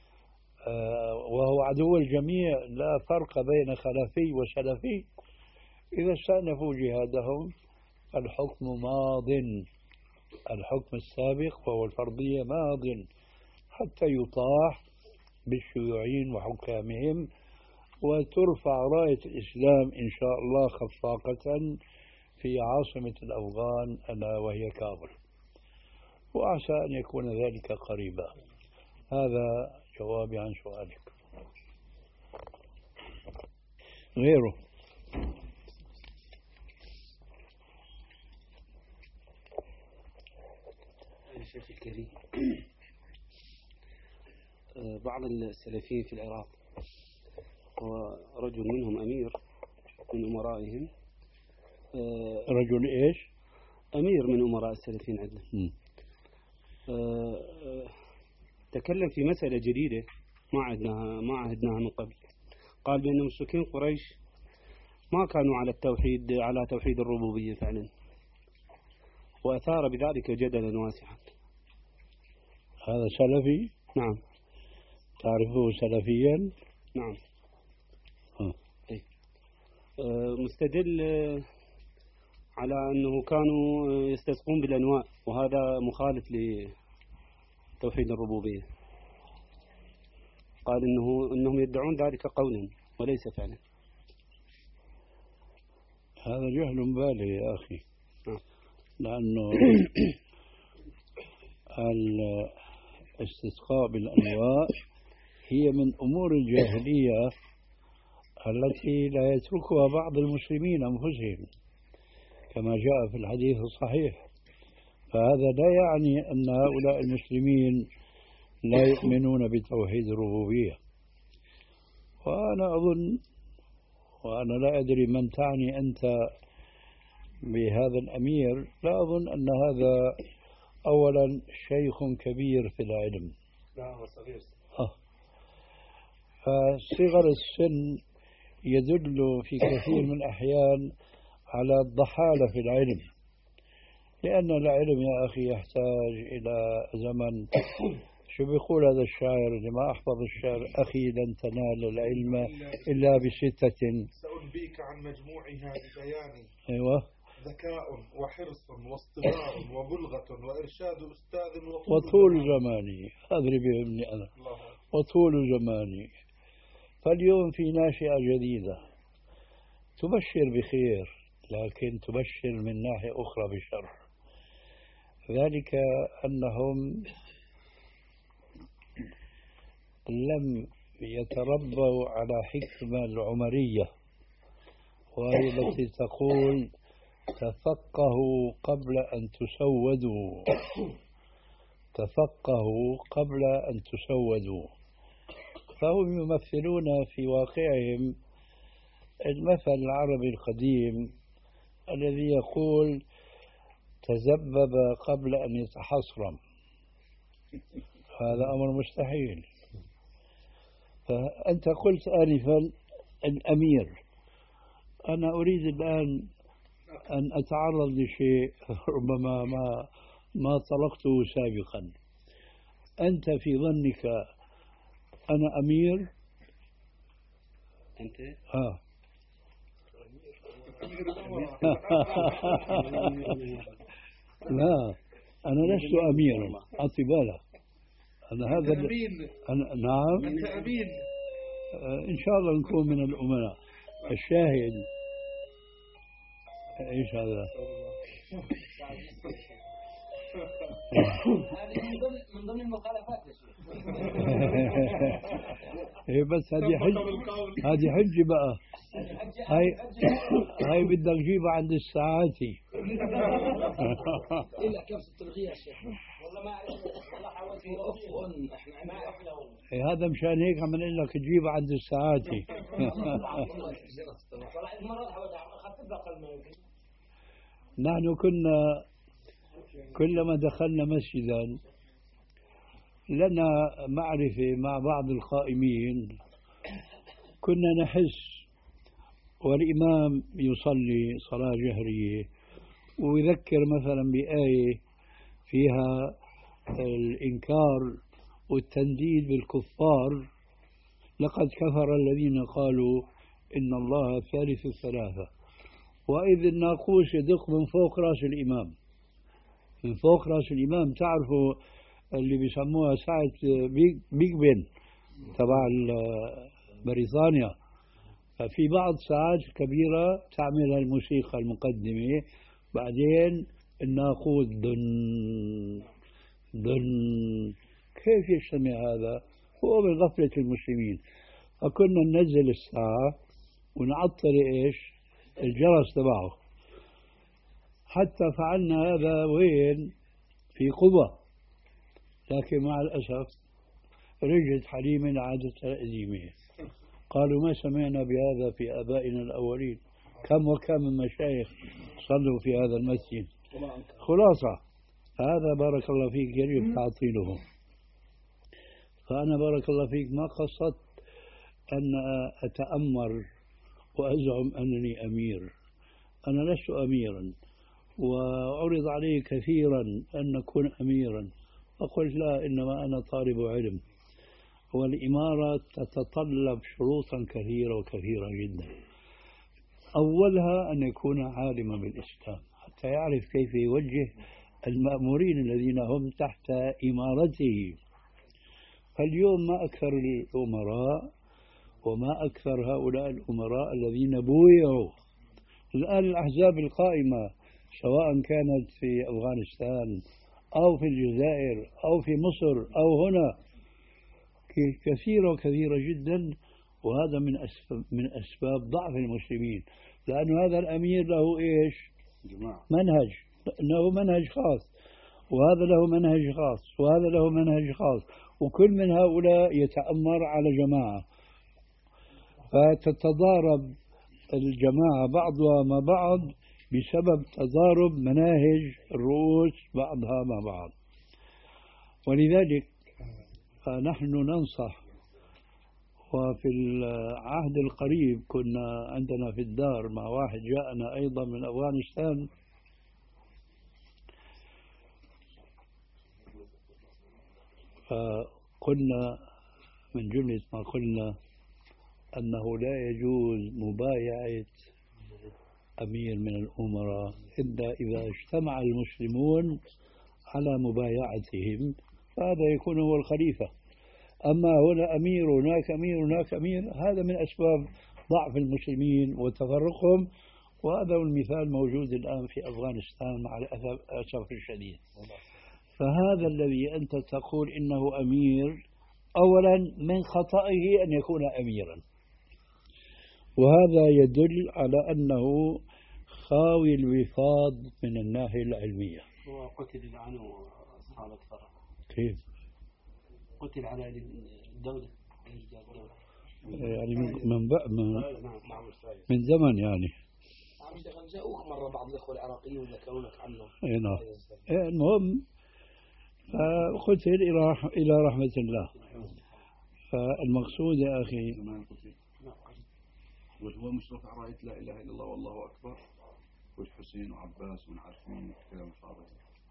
وهو عدو الجميع لا فرق بين خلفي وسلفي، إذا استأنفوا جهادهم الحكم ماض، الحكم السابق وهو الفرضية ماض حتى يطاح بالشيوعيين وحكامهم وترفع راية الإسلام إن شاء الله خفاقة في عاصمة الأفغان ألا وهي كابل. وعسى أن يكون ذلك قريبا. هذا جوابي عن سؤالك. غيره. الشيخ الكريم، بعض السلفيين في العراق ورجل منهم أمير من أمرائهم. رجل إيش؟ أمير من أمراء السلفيين عندنا. تكلم في مسألة جديدة ما عهدناها من قبل. قال بأن مشركين قريش ما كانوا على توحيد الربوبية فعلا، وأثار بذلك جدلا واسعا. هذا سلفي؟ نعم. تعرفه سلفيا؟ نعم. مستدل على أنه كانوا يستسقون بالأنواع، وهذا مخالف لتوحيد الربوبية. قال إنهم يدعون ذلك قولا وليس فعلا. هذا جهل بالغ يا أخي. لأنه الاستسقاء بالأنواع هي من أمور الجاهلية التي لا يتركها بعض المسلمين أنفسهم كما جاء في الحديث الصحيح. فهذا لا يعني أن هؤلاء المسلمين لا يؤمنون بتوحيد الربوبية. وأنا أظن، وأنا لا أدري من تعني أنت بهذا الأمير، لا أظن أن هذا أولا شيخ كبير في العلم. لا هو صغير. فصغر السن يدل في كثير من الأحيان على الضحالة في العلم، لأن العلم يا أخي يحتاج إلى زمن. شو بيقول هذا الشاعر اللي ما أحفظ الشعر؟ أخي لن تنال العلم إلا بستة سأنبيك عن مجموعها ببيان. أيوة. ذكاء وحرص واصطبار وبلغة وإرشاد أستاذ وطول زماني. أدري بهمني أنا. وطول زماني. فاليوم في ناشئة جديدة تبشر بخير، لكن تبشر من ناحية أخرى بشر. ذلك أنهم لم يتربوا على حكمة العمرية، وهي التي تقول تفقهوا قبل أن تسودوا. تفقهوا قبل أن تسودوا. فهم يمثلون في واقعهم المثل العربي القديم الذي يقول تذبب قبل أن يتحصرم. هذا أمر مستحيل. فأنت قلت آنفا الأمير. أنا أريد الآن أن أتعرض لشيء ربما ما طلقته سابقا. أنت في ظنك أنا أمير؟ أنت؟ لا، أنا لست أميرا. أعطي بالك. أنا هذا أنا نعم. أنت أمين. إن شاء الله نكون من الأمناء. الشاهد إيش هذا؟ هذه من ضمن المخالفات يا شيخ. هي بس هذه حجة بقى. هاي بدك تجيبها عند الساعاتي. إلا كيف تلغيها يا شيخ؟ والله ما أعرف. والله حاولت في إحنا ما عرفنا. هذا مشان هيك عم نقول لك تجيبها عند الساعاتي. نحن كنا كلما دخلنا مسجدا لنا معرفة مع بعض القائمين، كنا نحس والإمام يصلي صلاة جهرية ويذكر مثلا بآية فيها الإنكار والتنديد بالكفار، لقد كفر الذين قالوا إن الله ثالث ثلاثة، وإذ الناقوس يدق من فوق رأس الإمام. من فوق رأس الإمام. تعرفوا اللي بيسموها ساعة بيج بن تبع بريطانيا. ففي بعض ساعات كبيرة تعملها الموسيقى المقدمة، بعدين الناقوس دن. ضن. كيف يجتمع هذا؟ هو من غفلة المسلمين. فكنا ننزل الساعة ونعطل إيش؟ الجرس تبعه. حتى فعلنا هذا وين؟ في قبة. لكن مع الأسف رجعت حليما عادتها القديمة. قالوا ما سمعنا بهذا في آبائنا الأولين. كم وكم من مشايخ صلوا في هذا المسجد. خلاصة هذا بارك الله فيك يجب تعطيله. فأنا بارك الله فيك ما قصدت أن أتأمر وأزعم أنني أمير. أنا لست أميرا، وعرض علي كثيرا أن أكون أميرا، فقلت لا، إنما أنا طالب علم، والإمارة تتطلب شروطا كثيرة وكثيرة جدا. أولها أن يكون عالما بالإسلام حتى يعرف كيف يوجه المأمورين الذين هم تحت إمارته. فاليوم ما أكثر الأمراء وما أكثر هؤلاء الأمراء الذين بويعوا. الآن الأحزاب القائمة سواء كانت في أفغانستان أو في الجزائر أو في مصر أو هنا كثيرة وكثيرة جدا، وهذا من أسباب ضعف المسلمين، لأن هذا الأمير له إيش؟ منهج، له منهج خاص، وهذا له منهج خاص، وهذا له منهج خاص، وكل من هؤلاء يتأمر على جماعة، فتتضارب الجماعة بعضها مع بعض بسبب تضارب مناهج الرؤوس بعضها مع بعض. ولذلك فنحن ننصح. وفي العهد القريب كنا عندنا في الدار مع واحد جاءنا أيضا من أفغانستان، فقلنا من جملة ما قلنا أنه لا يجوز مبايعة أمير من الأمراء إلا إذا اجتمع المسلمون على مبايعتهم، فهذا يكون هو الخليفة. أما هنا أمير هناك أمير هناك أمير، هذا من أسباب ضعف المسلمين وتفرقهم، وهذا المثال موجود الآن في أفغانستان مع الأسف الشديد. فهذا الذي أنت تقول إنه أمير، أولا من خطئه أن يكون أميرا، وهذا يدل على أنه خاوي الوفاض من الناحية العلمية. هو قتل الآن وأصحاب الفرق. كيف؟ قتل على الدولة يعني من زمن يعني. جاءوك مرة بعض الأخوة العراقيين وذكروا لك عنه. اي نعم. المهم قتل إلى رحمة الله. فالمقصود يا أخي، وهو مشرف على راية لا إله إلا الله والله أكبر، والحسين وعباس ونعرفين كلام صادق.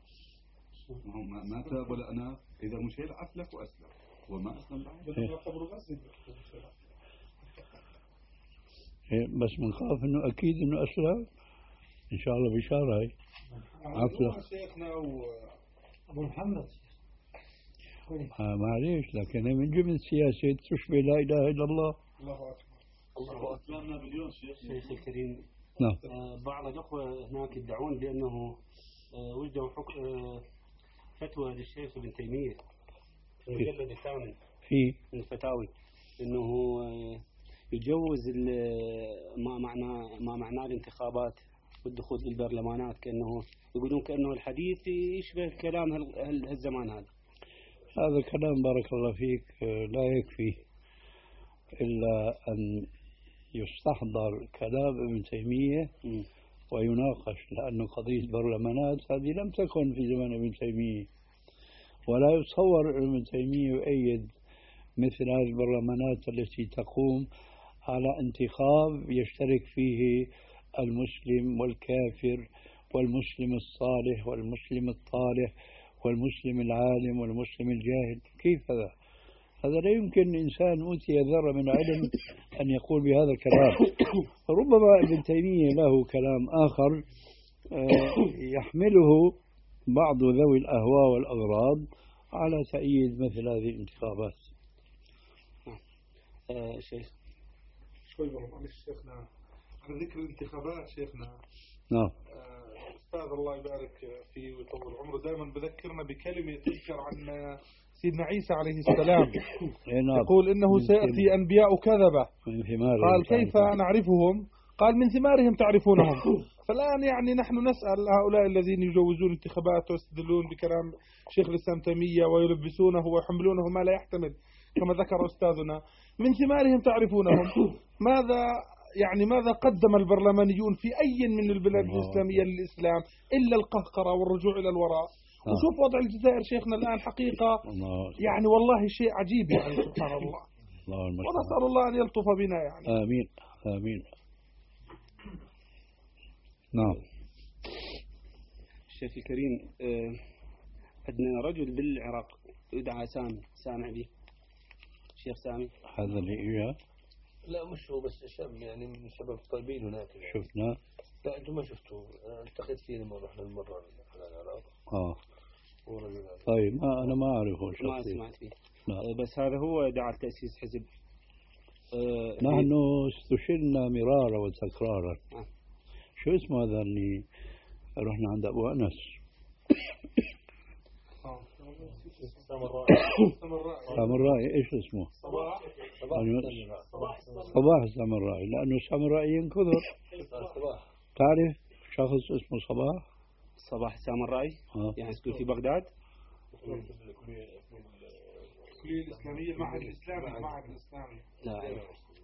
ما تاب ولا أنا إذا مش يلعب لك وأسلم وما أسلم بعد. بس بنخاف إنه أكيد إنه أسلم إن شاء الله بشارة هاي عفلة. شيخنا أبو محمد معليش، لكن من جملة سياسة تشبه لا إله إلا الله. الله أكبر. الله أكبر. باليوم شيخ الكريم، نعم. بعض الأخوة هناك يدعون بأنه وجدوا فتوى للشيخ ابن تيمية في المجلد الثامن في من الفتاوي أنه يجوز ما معناه الانتخابات والدخول للبرلمانات، كأنه يقولون كأنه الحديث يشبه كلام هالزمان هذا. هذا كلام بارك الله فيك لا يكفي إلا أن يستحضر كلام ابن تيمية ويناقش، لأن قضية البرلمانات هذه لم تكن في زمن ابن تيمية، ولا يتصور ابن تيمية يؤيد مثل هذه البرلمانات التي تقوم على انتخاب يشترك فيه المسلم والكافر والمسلم الصالح والمسلم الطالح والمسلم العالم والمسلم الجاهل. كيف هذا؟ هذا لا يمكن إنسان أوتي ذرة من علم أن يقول بهذا الكلام. ربما ابن تيمية له كلام آخر يحمله بعض ذوي الأهواء والأغراض على تأييد مثل هذه الانتخابات. شيخ شوي معلش شيخنا، على ذكر الانتخابات شيخنا، نعم. أستاذ الله يبارك فيه ويطول عمره دائما بذكرنا بكلمة تذكر عن سيدنا عيسى عليه السلام يقول إنه سيأتي أنبياء كذبة. قال كيف نعرفهم؟ قال من ثمارهم تعرفونهم. فالآن يعني نحن نسأل هؤلاء الذين يجوزون انتخابات ويستدلون بكلام شيخ الإسلام تيمية ويلبسونه ويحملونه ما لا يحتمل كما ذكر أستاذنا، من ثمارهم تعرفونهم. ماذا قدم البرلمانيون في أي من البلاد الإسلامية للإسلام إلا القهقرة والرجوع إلى الوراء؟ وشوف وضع الجزائر شيخنا الآن حقيقة يعني والله شيء عجيب يعني سبحان الله. ونسأل الله أن يلطف بنا يعني. آمين آمين. نعم. الشيخ الكريم، عندنا رجل بالعراق يدعى سامي، سامع به الشيخ سامي؟ هذا اللي إجا؟ لا مش هو، بس شاب يعني من الشباب الطيبين هناك يعني. شفنا؟ لا أنتم ما شفتوه، التقيت فيه لما رحنا المرة على العراق. طيب أنا ما أعرفه ما سمعت فيه. بس هذا هو دعا لتأسيس حزب. نحن استشرنا مرارا وتكرارا. شو اسمه هذا اللي رحنا عند أبو أنس؟ سامرائي. إيش اسمه؟ صباح السامرائي، لأنه السامرائيين كثر. تعرف شخص اسمه صباح السامرائي؟ يعني يسكن في بغداد؟ الكلية الإسلامية، المعهد الإسلامي. لا أعرف.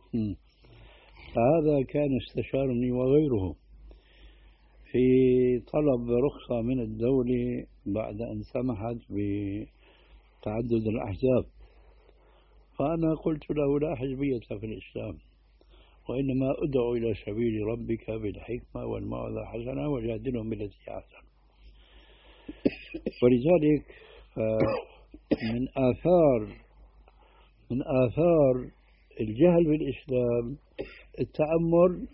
فهذا كان استشارني وغيره في طلب رخصة من الدولة بعد أن سمحت بتعدد الأحزاب. فأنا قلت له لا حزبية في الإسلام، وإنما أدعو إلى سبيل ربك بالحكمة والموعظة الحسنة وجادلهم بالتي هي أحسن. ولذلك من آثار الجهل بالإسلام التأمر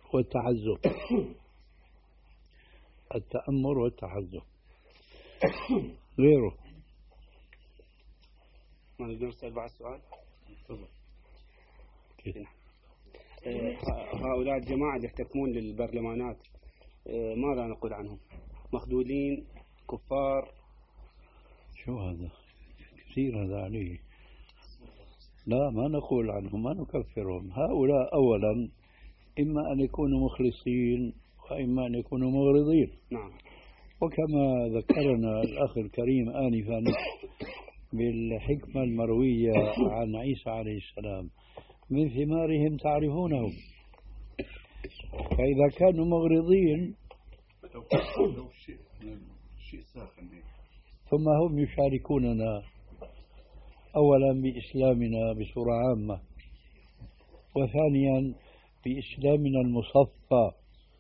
والتحزب. غيره. ما نقدر نسأل بعد سؤال؟ هؤلاء الجماعة اللي يحتكمون للبرلمانات ماذا نقول عنهم؟ مخذولين، كفار؟ شو هذا؟ كثير هذا عليه. لا ما نقول عنهم، ما نكفرهم. هؤلاء أولا إما أن يكونوا مخلصين وإما أن يكونوا مغرضين. نعم. وكما ذكرنا الأخ الكريم آنفا بالحكمة المروية عن عيسى عليه السلام، من ثمارهم تعرفونهم. فإذا كانوا مغرضين ثم هم يشاركوننا أولا بإسلامنا بصورة عامة، وثانيا بإسلامنا المصفى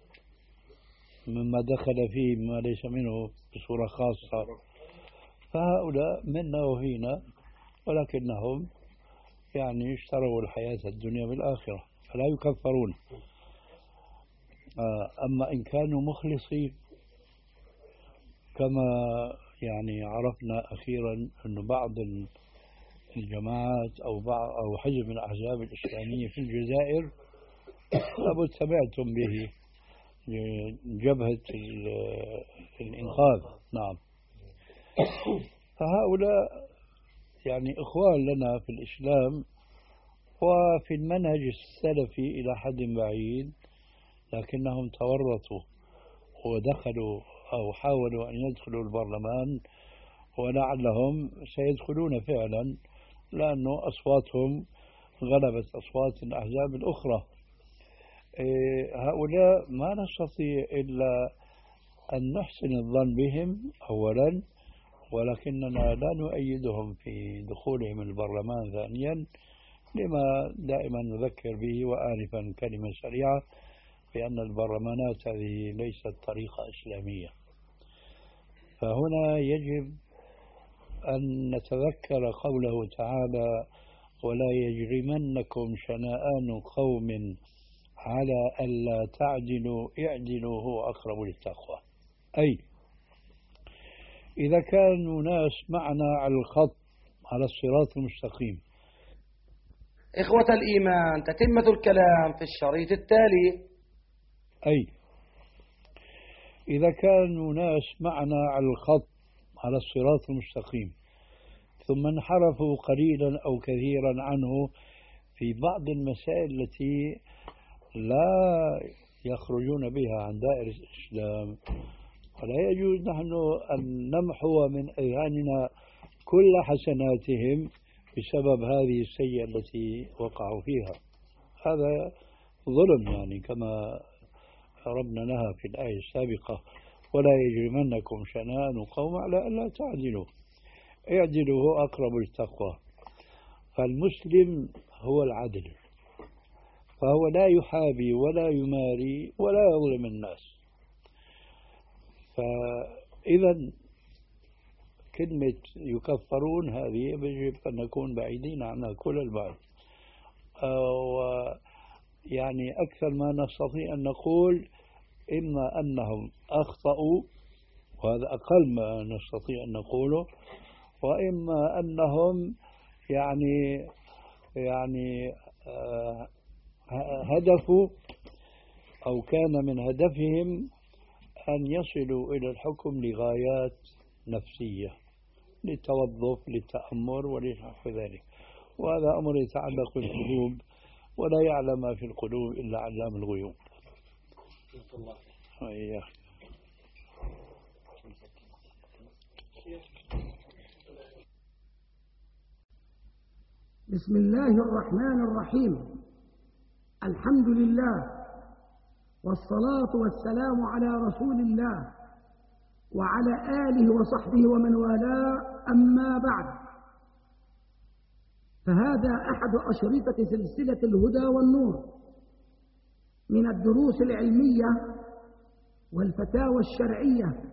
مما دخل فيه مما ليس منه بصورة خاصة. فهؤلاء منا وفينا، ولكنهم يعني اشتروا الحياة الدنيا بالآخرة فلا يكفرون. أما إن كانوا مخلصين كما يعني عرفنا أخيرا أن بعض الجماعات أو حزب من الأحزاب الإسلامية في الجزائر لابد سمعتم به، جبهة الإنقاذ. نعم. فهؤلاء يعني إخوان لنا في الإسلام وفي المنهج السلفي إلى حد بعيد، لكنهم تورطوا ودخلوا أو حاولوا أن يدخلوا البرلمان، ولعلهم سيدخلون فعلا لأنه أصواتهم غلبت أصوات الأحزاب الأخرى. هؤلاء ما نستطيع إلا أن نحسن الظن بهم أولا، ولكننا لا نؤيدهم في دخولهم البرلمان ثانيا، لما دائما نذكر به وآنفا كلمة سريعة بأن البرلمانات هذه ليست طريقة إسلامية. فهنا يجب أن نتذكر قوله تعالى: ولا يجرمنكم شنآن قوم على ألا تعدلوا اعدلوا هو أقرب للتقوى. أي إذا كانوا ناس معنا على الخط على الصراط المستقيم. إخوة الإيمان، تتمة الكلام في الشريط التالي. أي إذا كانوا ناس معنا على الخط على الصراط المستقيم ثم انحرفوا قليلا أو كثيرا عنه في بعض المسائل التي لا يخرجون بها عن دائرة الإسلام، ولا يجوز نحن أن نمحو من أذهاننا كل حسناتهم بسبب هذه السيئة التي وقعوا فيها. هذا ظلم يعني، كما ربنا نهى في الآية السابقة: ولا يجرمنكم شنآن قوم على ألا تعدلوا اعدلوا هو أقرب للتقوى. فالمسلم هو العدل، فهو لا يحابي ولا يماري ولا يظلم الناس. فإذا كلمة يكفرون هذه يجب أن نكون بعيدين عنها كل البعد. ويعني أكثر ما نستطيع أن نقول إما أنهم أخطأوا، وهذا أقل ما نستطيع أن نقوله، وإما أنهم يعني هدفوا أو كان من هدفهم أن يصلوا إلى الحكم لغايات نفسية، للتوظف، للتأمر ونحو ذلك. وهذا أمر يتعلق بالقلوب، ولا يعلم ما في القلوب إلا علام الغيوب. بسم الله الرحمن الرحيم. الحمد لله والصلاة والسلام على رسول الله وعلى آله وصحبه ومن والاه، أما بعد، فهذا أحد أشرطة سلسلة الهدى والنور من الدروس العلمية والفتاوى الشرعية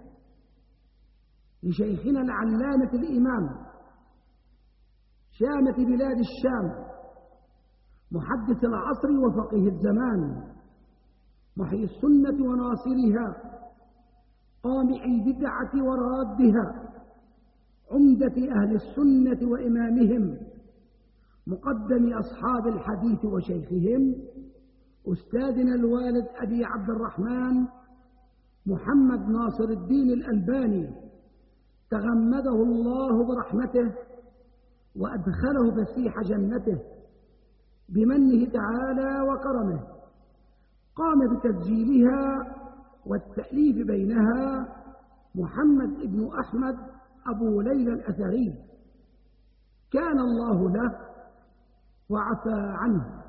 لشيخنا العلامة الإمام شامة بلاد الشام، محدث العصر وفقيه الزمان، محيي السنة وناصرها، قامع البدعة ورادها، عمدة أهل السنة وإمامهم، مقدم أصحاب الحديث وشيخهم، أستاذنا الوالد أبي عبد الرحمن محمد ناصر الدين الألباني، تغمده الله برحمته وأدخله فسيح جنته بمنه تعالى وكرمه. قام بتسجيلها والتأليف بينها محمد بن أحمد أبو ليلى الأثري، كان الله له وعفى عنه.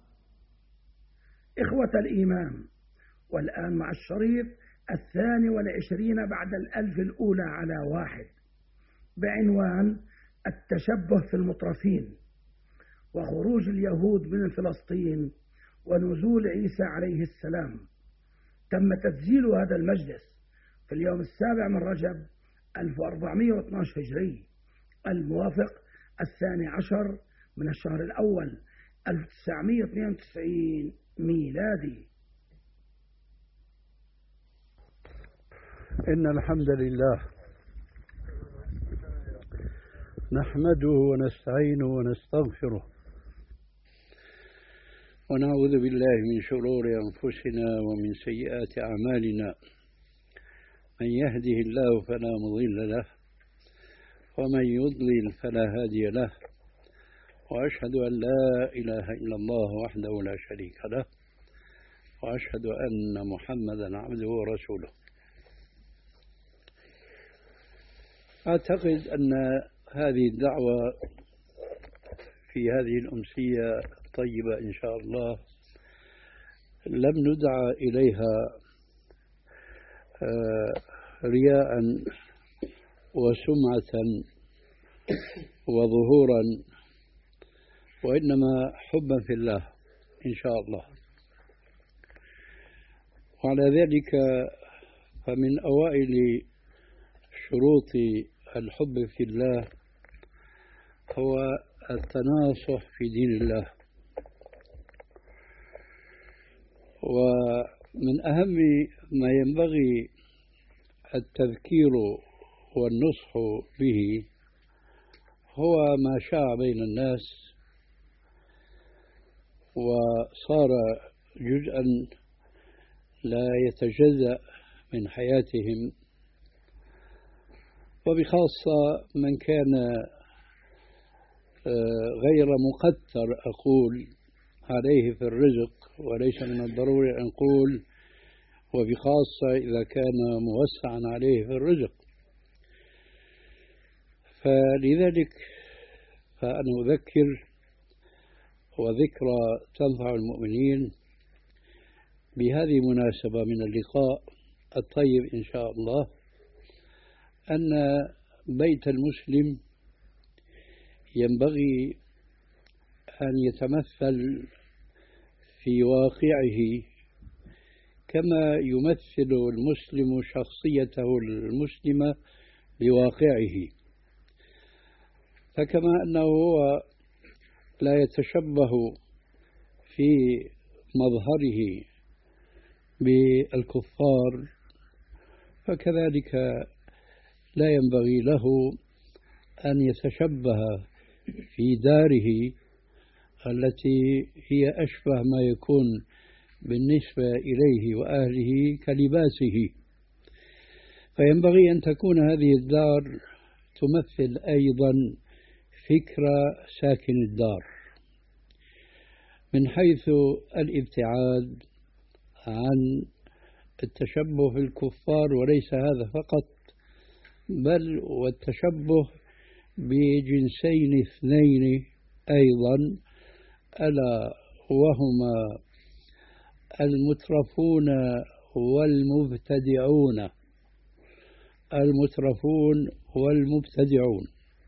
إخوة الإيمان، والآن مع الشريط 22 بعد 1000 الأولى على 1 بعنوان التشبه في المطرفين، وخروج اليهود من فلسطين ونزول عيسى عليه السلام. تم تسجيل هذا المجلس في اليوم 7 من رجب 1412 هجري، الموافق 12 من الشهر الأول 1992 ميلادي. إن الحمد لله نحمده ونستعينه ونستغفره، ونعوذ بالله من شرور أنفسنا ومن سيئات أعمالنا. من يهده الله فلا مضل له، ومن يضلل فلا هادي له، وأشهد أن لا إله إلا الله وحده لا شريك له، وأشهد أن محمدا عبده ورسوله. أعتقد أن هذه الدعوة في هذه الأمسية الطيبة إن شاء الله لم ندعى إليها رياء وسمعة وظهورا، وإنما حبا في الله إن شاء الله. وعلى ذلك فمن أوائل شروط الحب في الله هو التناصح في دين الله. ومن أهم ما ينبغي التذكير والنصح به هو ما شاع بين الناس وصار جزءا لا يتجزأ من حياتهم، وبخاصة من كان غير مقتر أقول عليه في الرزق، وليس من الضروري أن نقول وبخاصة إذا كان موسعا عليه في الرزق. فلذلك فأنا أذكر، وذكرى تنفع المؤمنين، بهذه المناسبة من اللقاء الطيب إن شاء الله، أن بيت المسلم ينبغي أن يتمثل في واقعه كما يمثل المسلم شخصيته المسلمة بواقعه. فكما أنه هو لا يتشبه في مظهره بالكفار، فكذلك لا ينبغي له أن يتشبه في داره التي هي أشبه ما يكون بالنسبة إليه وأهله كلباسه. فينبغي أن تكون هذه الدار تمثل أيضا فكر ساكن الدار من حيث الابتعاد عن التشبه في الكفار، وليس هذا فقط، بل والتشبه بجنسين اثنين أيضا، ألا وهما المترفون والمبتدعون. المترفون والمبتدعون.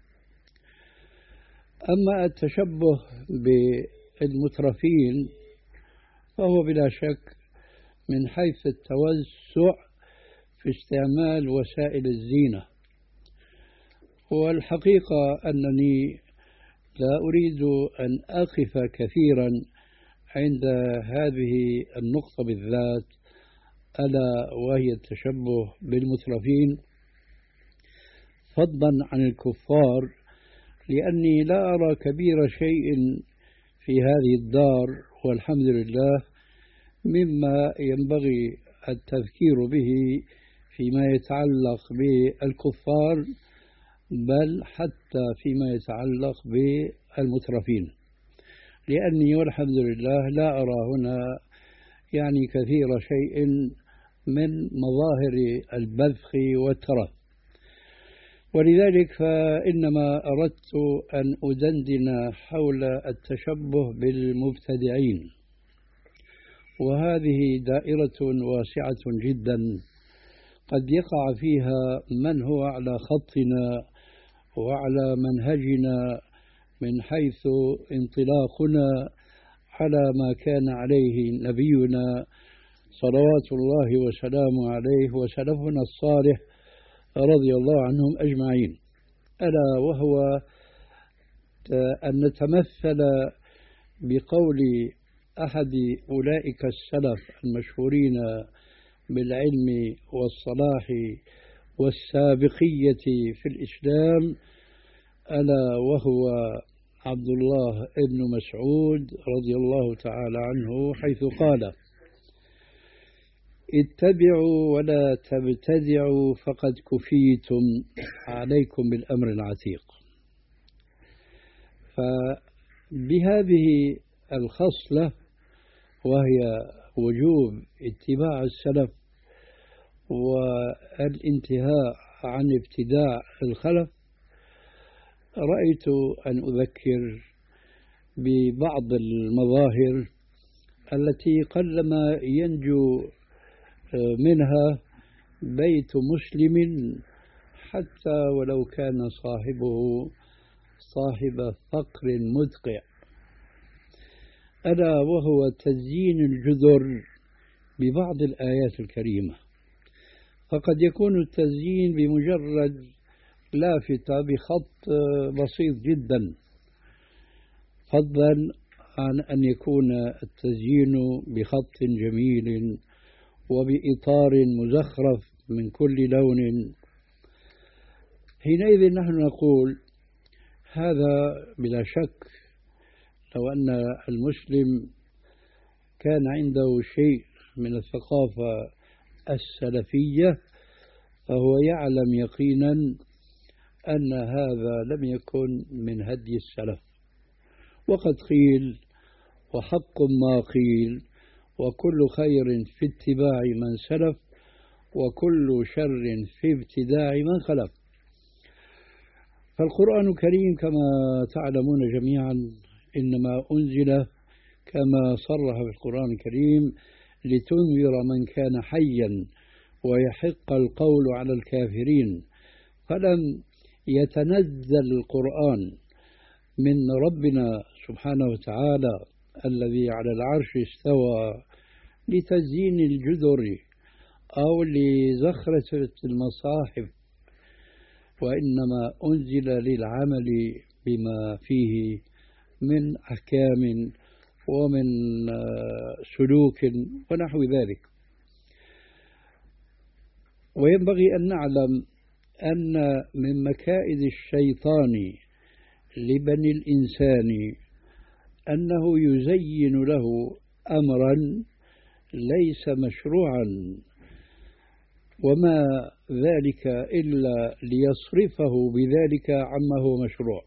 أما التشبه بالمترفين فهو بلا شك من حيث التوسع في استعمال وسائل الزينة. والحقيقة أنني لا أريد أن أقف كثيرا عند هذه النقطة بالذات، ألا وهي التشبه بالمترفين فضلا عن الكفار، لأني لا أرى كبير شيء في هذه الدار والحمد لله مما ينبغي التذكير به فيما يتعلق بالكفار، بل حتى فيما يتعلق بالمترفين، لأني والحمد لله لا أرى هنا يعني كثير شيء من مظاهر البذخ والترف. ولذلك فإنما أردت أن أدندن حول التشبه بالمبتدعين، وهذه دائرة واسعة جدا قد يقع فيها من هو على خطنا وعلى منهجنا من حيث انطلاقنا على ما كان عليه نبينا صلوات الله وسلامه عليه وسلفنا الصالح رضي الله عنهم أجمعين، ألا وهو أن نتمثل بقول أحد أولئك السلف المشهورين بالعلم والصلاح والسابقية في الإسلام، ألا وهو عبد الله بن مسعود رضي الله تعالى عنه، حيث قال: اتبعوا ولا تبتدعوا فقد كفيتم، عليكم بالأمر العتيق. فبهذه الخصلة وهي وجوب اتباع السلف والانتهاء عن ابتداع الخلف، رأيت أن أذكر ببعض المظاهر التي قلما ينجو منها بيت مسلم حتى ولو كان صاحبه صاحب فقر مدقع، ألا وهو تزيين الجذر ببعض الآيات الكريمة. فقد يكون التزيين بمجرد لافتة بخط بسيط جدا، فضلا عن أن يكون التزيين بخط جميل وبإطار مزخرف من كل لون. حينئذ نحن نقول هذا بلا شك لو أن المسلم كان عنده شيء من الثقافة السلفية فهو يعلم يقينا أن هذا لم يكن من هدي السلف. وقد قيل وحق ما قيل وكل خير في اتباع من سلف وكل شر في ابتداع من خلف. فالقرآن الكريم كما تعلمون جميعا إنما أنزل كما صرح في القرآن الكريم لتنذر من كان حيا ويحق القول على الكافرين. فلم يتنزل القرآن من ربنا سبحانه وتعالى الذي على العرش استوى لتزيين الجدر أو لزخرفة المصاحف، وإنما أنزل للعمل بما فيه من أحكام ومن سلوك ونحو ذلك. وينبغي أن نعلم أن من مكائد الشيطان لبني الإنسان أنه يزين له أمرا ليس مشروعا، وما ذلك إلا ليصرفه بذلك عما هو مشروع.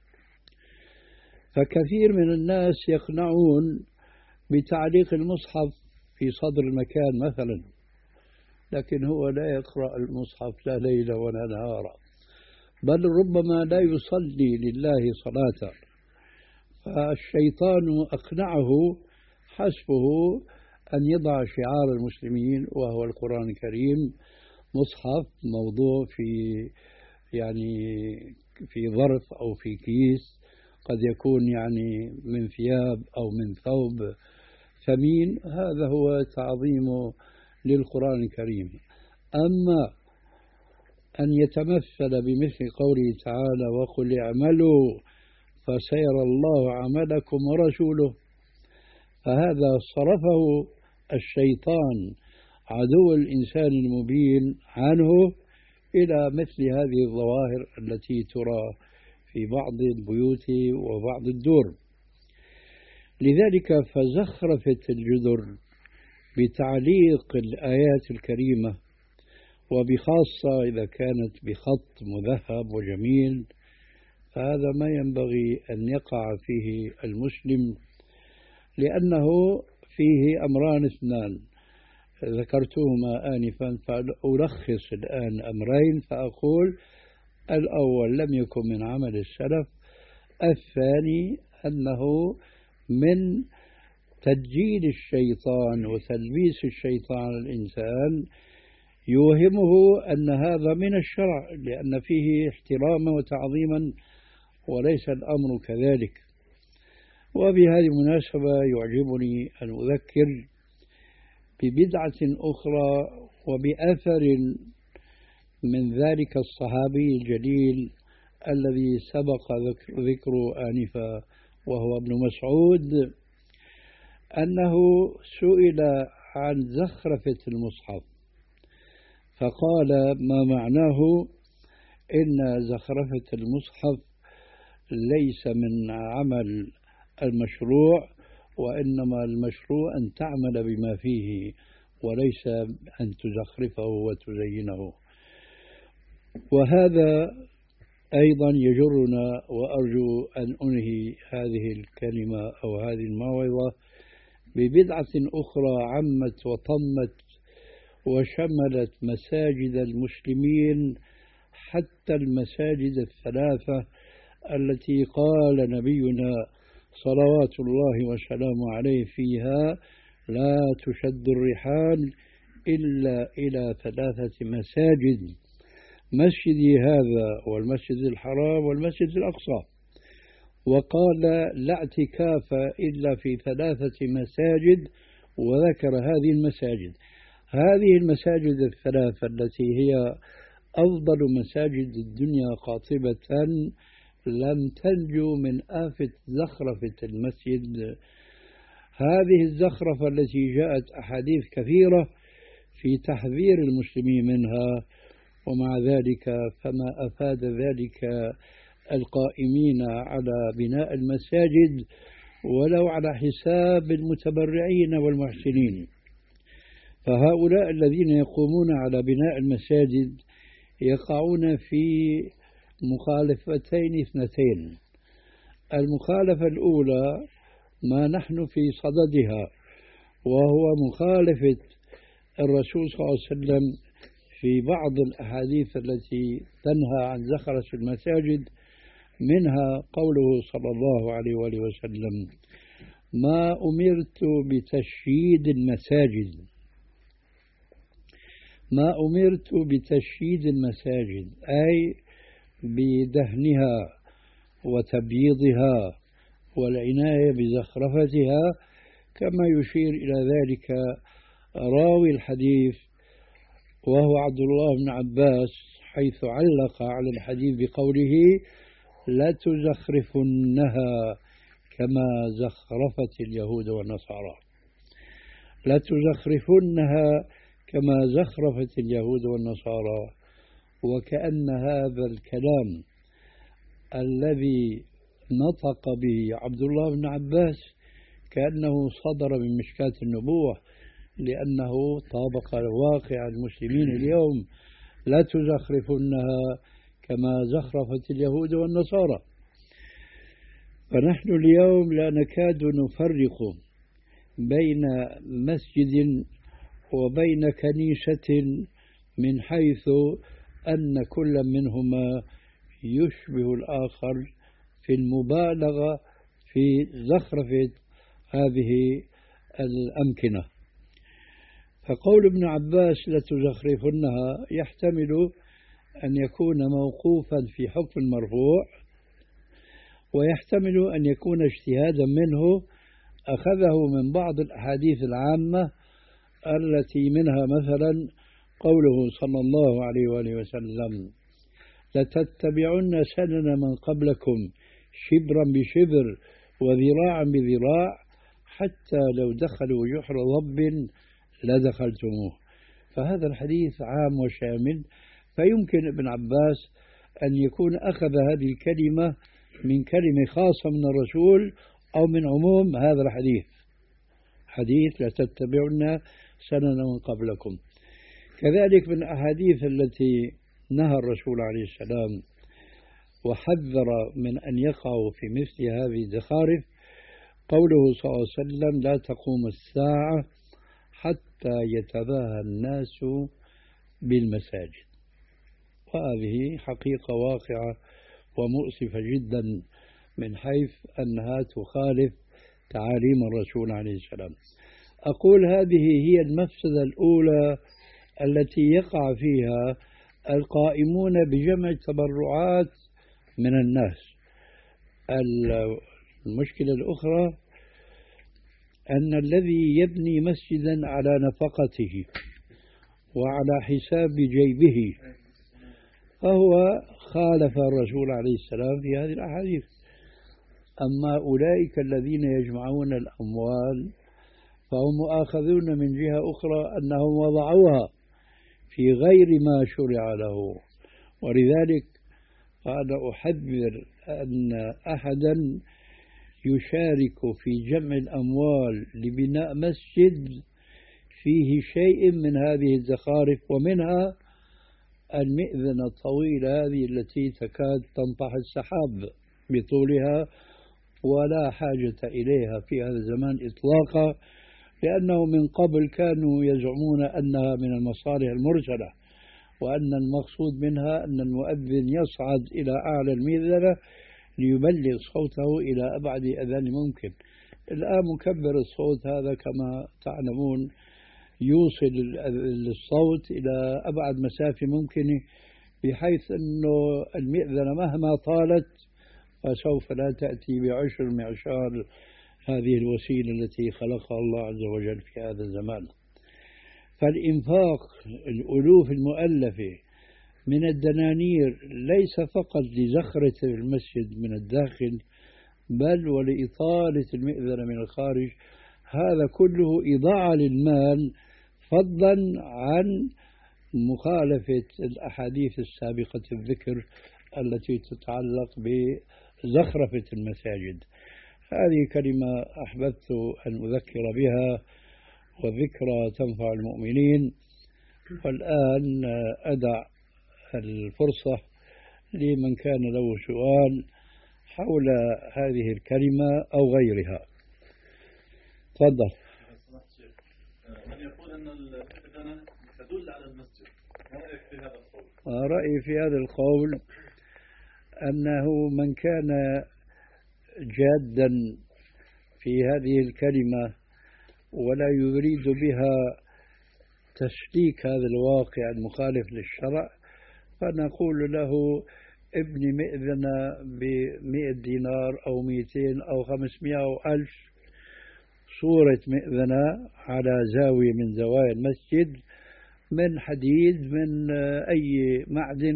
فكثير من الناس يقنعون بتعليق المصحف في صدر المكان مثلا، لكن هو لا يقرأ المصحف لا ليلا ولا نهارا، بل ربما لا يصلي لله صلاة. فالشيطان أقنعه حسبه أن يضع شعار المسلمين وهو القرآن الكريم، مصحف موضوع في ظرف أو في كيس، قد يكون من ثياب أو من ثوب ثمين. هذا هو تعظيم للقرآن الكريم. أما أن يتمثل بمثل قوله تعالى وقل اعملوا فسيرى الله عملكم ورسوله، فهذا صرفه الشيطان عدو الإنسان المبين عنه إلى مثل هذه الظواهر التي ترى في بعض البيوت وبعض الدور. لذلك فزخرفت الجدر بتعليق الآيات الكريمة، وبخاصة إذا كانت بخط مذهب وجميل، فهذا ما ينبغي أن يقع فيه المسلم، لأنه فيه أمران اثنان ذكرتهما آنفا، فألخص الآن أمرين فأقول: الأول لم يكن من عمل السلف، الثاني أنه من تدجيل الشيطان وتلبيس الشيطان الإنسان يوهمه أن هذا من الشرع لأن فيه احتراما وتعظيما، وليس الأمر كذلك. وبهذه المناسبة يعجبني أن أذكر ببدعة أخرى وبأثر من ذلك الصحابي الجليل الذي سبق ذكره آنفا، وهو ابن مسعود، أنه سئل عن زخرفة المصحف فقال: ما معناه؟ إن زخرفة المصحف ليس من عمل المشروع، وإنما المشروع أن تعمل بما فيه وليس أن تزخرفه وتزينه. وهذا أيضا يجرنا، وأرجو أن أنهي هذه الكلمة أو هذه الموعظة ببدعة أخرى عمت وطمت وشملت مساجد المسلمين حتى المساجد الثلاثة التي قال نبينا صلوات الله وسلامه عليه فيها: لا تشد الرحال إلا إلى 3 مساجد، مسجدي هذا والمسجد الحرام والمسجد الأقصى. وقال: لا اعتكاف إلا في 3 مساجد، وذكر هذه المساجد. هذه المساجد الثلاثة التي هي أفضل مساجد الدنيا قاطبة لم تنجو من آفة زخرفة المسجد. هذه الزخرفة التي جاءت أحاديث كثيرة في تحذير المسلمين منها، ومع ذلك فما أفاد ذلك القائمين على بناء المساجد ولو على حساب المتبرعين والمحسنين. فهؤلاء الذين يقومون على بناء المساجد يقعون في مخالفتين اثنتين. المخالفة الأولى ما نحن في صددها، وهو مخالفة الرسول صلى الله عليه وسلم في بعض الأحاديث التي تنهى عن زخرفة المساجد، منها قوله صلى الله عليه وآله وسلم: ما أمرت بتشييد المساجد، ما أمرت بتشييد المساجد أي بدهنها وتبييضها والعناية بزخرفتها، كما يشير إلى ذلك راوي الحديث وهو عبد الله بن عباس، حيث علق على الحديث بقوله: لتزخرفنها كما زخرفت اليهود والنصارى. لتزخرفنها كما زخرفت اليهود والنصارى. وكأن هذا الكلام الذي نطق به عبد الله بن عباس كأنه صدر من مشكاة النبوة، لأنه طابق واقع المسلمين اليوم: لا تزخرفنها كما زخرفت اليهود والنصارى. فنحن اليوم لا نكاد نفرق بين مسجد وبين كنيسة، من حيث أن كل منهما يشبه الآخر في المبالغة في زخرفة هذه الأمكنة. فقول ابن عباس لتزخرفنها يحتمل أن يكون موقوفا في حكم المرفوع، ويحتمل أن يكون اجتهادا منه أخذه من بعض الأحاديث العامة التي منها مثلا قوله صلى الله عليه وآله وسلم: لتتبعن سنن من قبلكم شبرا بشبر وذراعا بذراع حتى لو دخلوا جحر ضب لدخلتموه. فهذا الحديث عام وشامل، فيمكن ابن عباس أن يكون أخذ هذه الكلمة من كلمة خاصة من الرسول أو من عموم هذا الحديث، حديث لتتبعن سنن من قبلكم. كذلك من الأحاديث التي نهى الرسول عليه السلام وحذر من أن يقعوا في مثل هذه الزخارف قوله صلى الله عليه وسلم: لا تقوم الساعة حتى يتباهى الناس بالمساجد. وهذه حقيقة واقعة ومؤسفة جدا من حيث أنها تخالف تعاليم الرسول عليه السلام. أقول هذه هي المفسدة الأولى التي يقع فيها القائمون بجمع التبرعات من الناس. المشكلة الأخرى أن الذي يبني مسجدا على نفقته وعلى حساب جيبه فهو خالف الرسول عليه السلام في هذه الأحاديث. أما أولئك الذين يجمعون الأموال فهم مؤاخذون من جهة أخرى أنهم وضعوها في غير ما شرع له. ولذلك أنا أحذر أن أحدا يشارك في جمع الأموال لبناء مسجد فيه شيء من هذه الزخارف، ومنها المئذنة الطويلة هذه التي تكاد تنطح السحاب بطولها، ولا حاجة إليها في هذا الزمان إطلاقا، لأنه من قبل كانوا يزعمون أنها من المصالح المرسلة، وأن المقصود منها أن المؤذن يصعد إلى أعلى المئذنة ليبلغ صوته إلى أبعد أذان ممكن. الآن مكبر الصوت هذا كما تعلمون يوصل الصوت إلى أبعد مسافة ممكنة، بحيث أنه المئذنة مهما طالت فسوف لا تأتي بعشر معشار هذه الوسيلة التي خلقها الله عز وجل في هذا الزمان. فالإنفاق الألوف المؤلفة من الدنانير ليس فقط لزخرة المسجد من الداخل، بل ولإطالة المئذنة من الخارج، هذا كله إضاعة للمال، فضلا عن مخالفة الأحاديث السابقة الذكر التي تتعلق بزخرفة المساجد. هذه كلمة أحببت أن أذكر بها، وذكرى تنفع المؤمنين. والآن أدع الفرصة لمن كان له سؤال حول هذه الكلمة أو غيرها. تفضل. من يقول أن الإذن تدل على المسجد، ما رأيك في هذا القول؟ رأيي في هذا القول أنه من كان جادا في هذه الكلمة ولا يريد بها تسليك هذا الواقع المخالف للشرع، فنقول له ابني مئذنة ب100 دينار أو 200 أو 500 أو 1000 صورة مئذنة على زاوية من زوايا المسجد من حديد من أي معدن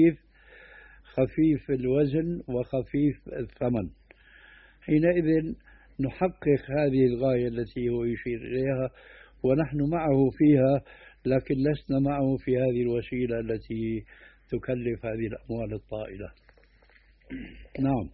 خفيف الوزن وخفيف الثمن. حينئذ نحقق هذه الغاية التي هو يشير إليها، ونحن معه فيها، لكن لسنا معه في هذه الوسيلة التي تكلف هذه الأموال الطائلة. نعم.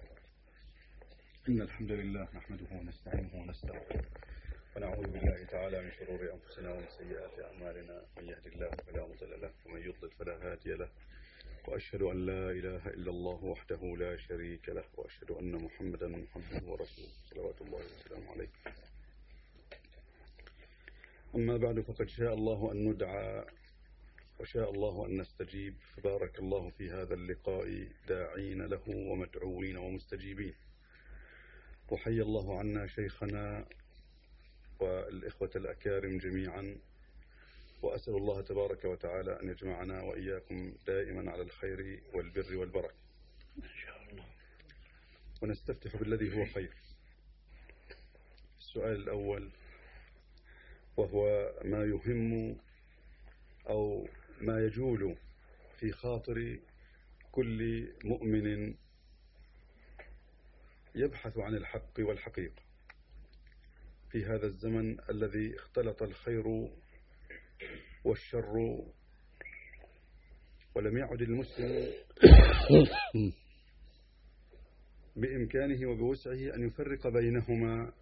إن الحمد لله نحمده ونستعينه ونستغفره ونعوذ بالله تعالى من شرور أنفسنا ومن سيئات أعمالنا، من يهد الله فلا مضل له ومن يضلل فلا هادي له، وأشهد أن لا إله إلا الله وحده لا شريك له، وأشهد أن محمدا عبده ورسوله صلوات الله وسلامه عليه. أما بعد، فقد شاء الله أن ندعى وشاء الله أن نستجيب، فبارك الله في هذا اللقاء داعين له ومدعوين ومستجيبين. وحي الله عنا شيخنا والإخوة الأكارم جميعا، وأسأل الله تبارك وتعالى أن يجمعنا وإياكم دائما على الخير والبر والبركة إن شاء الله. ونستفتح بالذي هو خير. السؤال الأول، وهو ما يهم أو ما يجول في خاطر كل مؤمن يبحث عن الحق والحقيقة في هذا الزمن الذي اختلط الخير والشر، ولم يعد المسلم بإمكانه وبوسعه أن يفرق بينهما،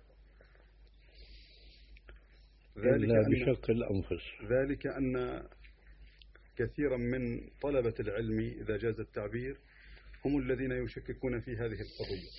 إلا بشق الأنفس. ذلك أن كثيرا من طلبة العلم إذا جاز التعبير هم الذين يشككون في هذه القضية.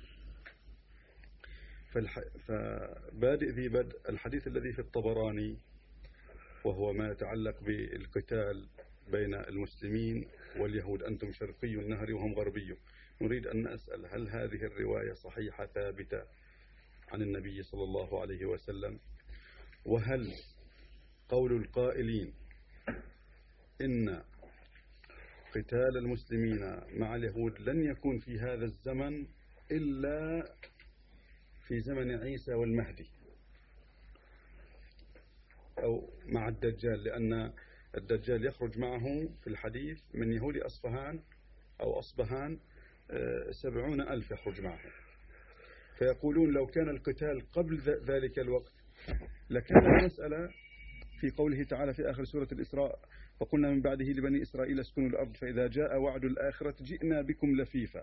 فبادئ ذي بدء الحديث الذي في الطبراني، وهو ما يتعلق بالقتال بين المسلمين واليهود، أنتم شرقي النهر وهم غربي. نريد أن نسأل، هل هذه الرواية صحيحة ثابتة عن النبي صلى الله عليه وسلم؟ وهل قول القائلين إن قتال المسلمين مع اليهود لن يكون في هذا الزمن إلا في زمن عيسى والمهدي أو مع الدجال، لأن الدجال يخرج معه في الحديث من يهود أصفهان أو أصبهان 70,000 يخرج معه. فيقولون لو كان القتال قبل ذلك الوقت لكان المسألة في قوله تعالى في آخر سورة الإسراء: وقلنا من بعده لبني إسرائيل اسكنوا الأرض فإذا جاء وعد الآخرة جئنا بكم لفيفا.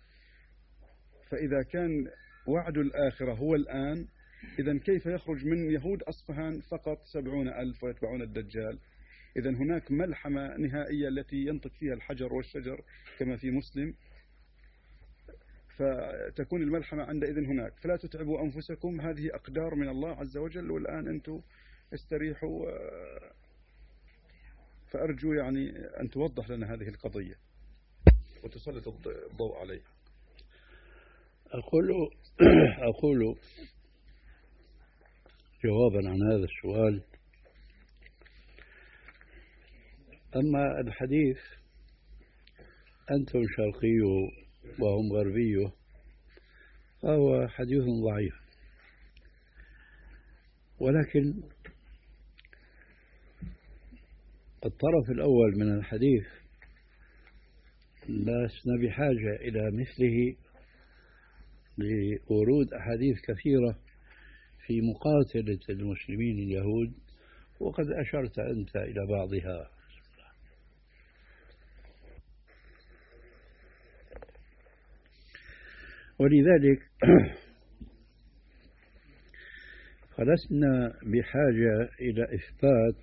فإذا كان وعد الآخرة هو الآن، إذن كيف يخرج من يهود أصفهان فقط 70,000 ويتبعون الدجال؟ إذن هناك ملحمة نهائية التي ينطق فيها الحجر والشجر كما في مسلم، فتكون الملحمة عندئذ هناك. فلا تتعبوا أنفسكم، هذه أقدار من الله عز وجل، والآن أنتم استريحوا. فأرجو يعني أن توضح لنا هذه القضية وتسلط الضوء عليها. أقول جوابا عن هذا السؤال: أما الحديث أنتم شرقي وهم غربي فهو حديث ضعيف، ولكن الطرف الأول من الحديث لسنا بحاجة إلى مثله لورود أحاديث كثيرة في مقاتلة المسلمين اليهود، وقد أشرت أنت إلى بعضها. ولذلك فلسنا بحاجة إلى إثبات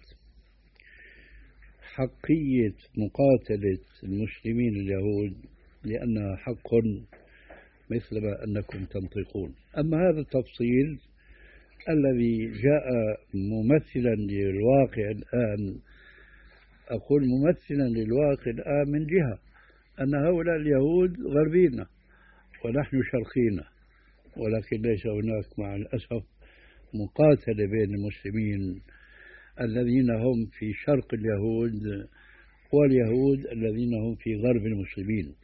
حقية مقاتلة المسلمين اليهود لأنها حق مثلما أنكم تنطقون. أما هذا التفصيل الذي جاء ممثلا للواقع الآن، أقول ممثلا للواقع الآن من جهة أن هؤلاء اليهود غربينا ونحن شرقينا، ولكن ليس هناك مع الأسف مقاتلة بين المسلمين الذين هم في شرق اليهود واليهود الذين هم في غرب المسلمين.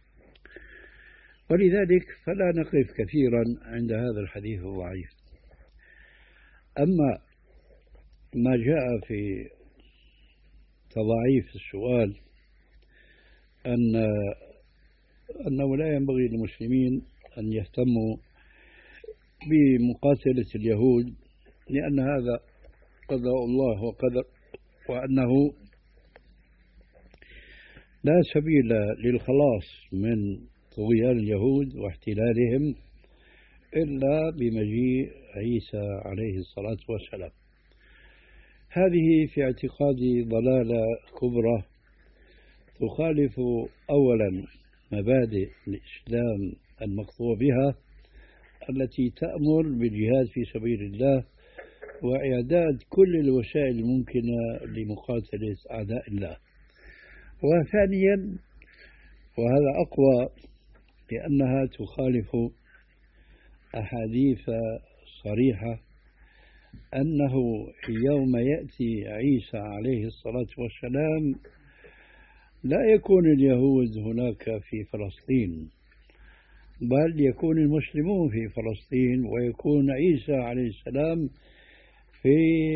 ولذلك فلا نقف كثيرا عند هذا الحديث الضعيف. أما ما جاء في تضعيف السؤال أنه لا ينبغي للمسلمين أن يهتموا بمقاتلة اليهود لأن هذا قضاء الله وقدر، وأنه لا سبيل للخلاص من طغيان اليهود واحتلالهم إلا بمجيء عيسى عليه الصلاة والسلام. هذه في اعتقادي ضلالة كبرى تخالف أولا مبادئ الإسلام المقطوع بها التي تأمر بالجهاد في سبيل الله وإعداد كل الوسائل الممكنة لمقاتلة أعداء الله. وثانيا وهذا أقوى لأنها تخالف أحاديث صريحة أنه يوم يأتي عيسى عليه الصلاة والسلام لا يكون اليهود هناك في فلسطين، بل يكون المسلمون في فلسطين ويكون عيسى عليه السلام في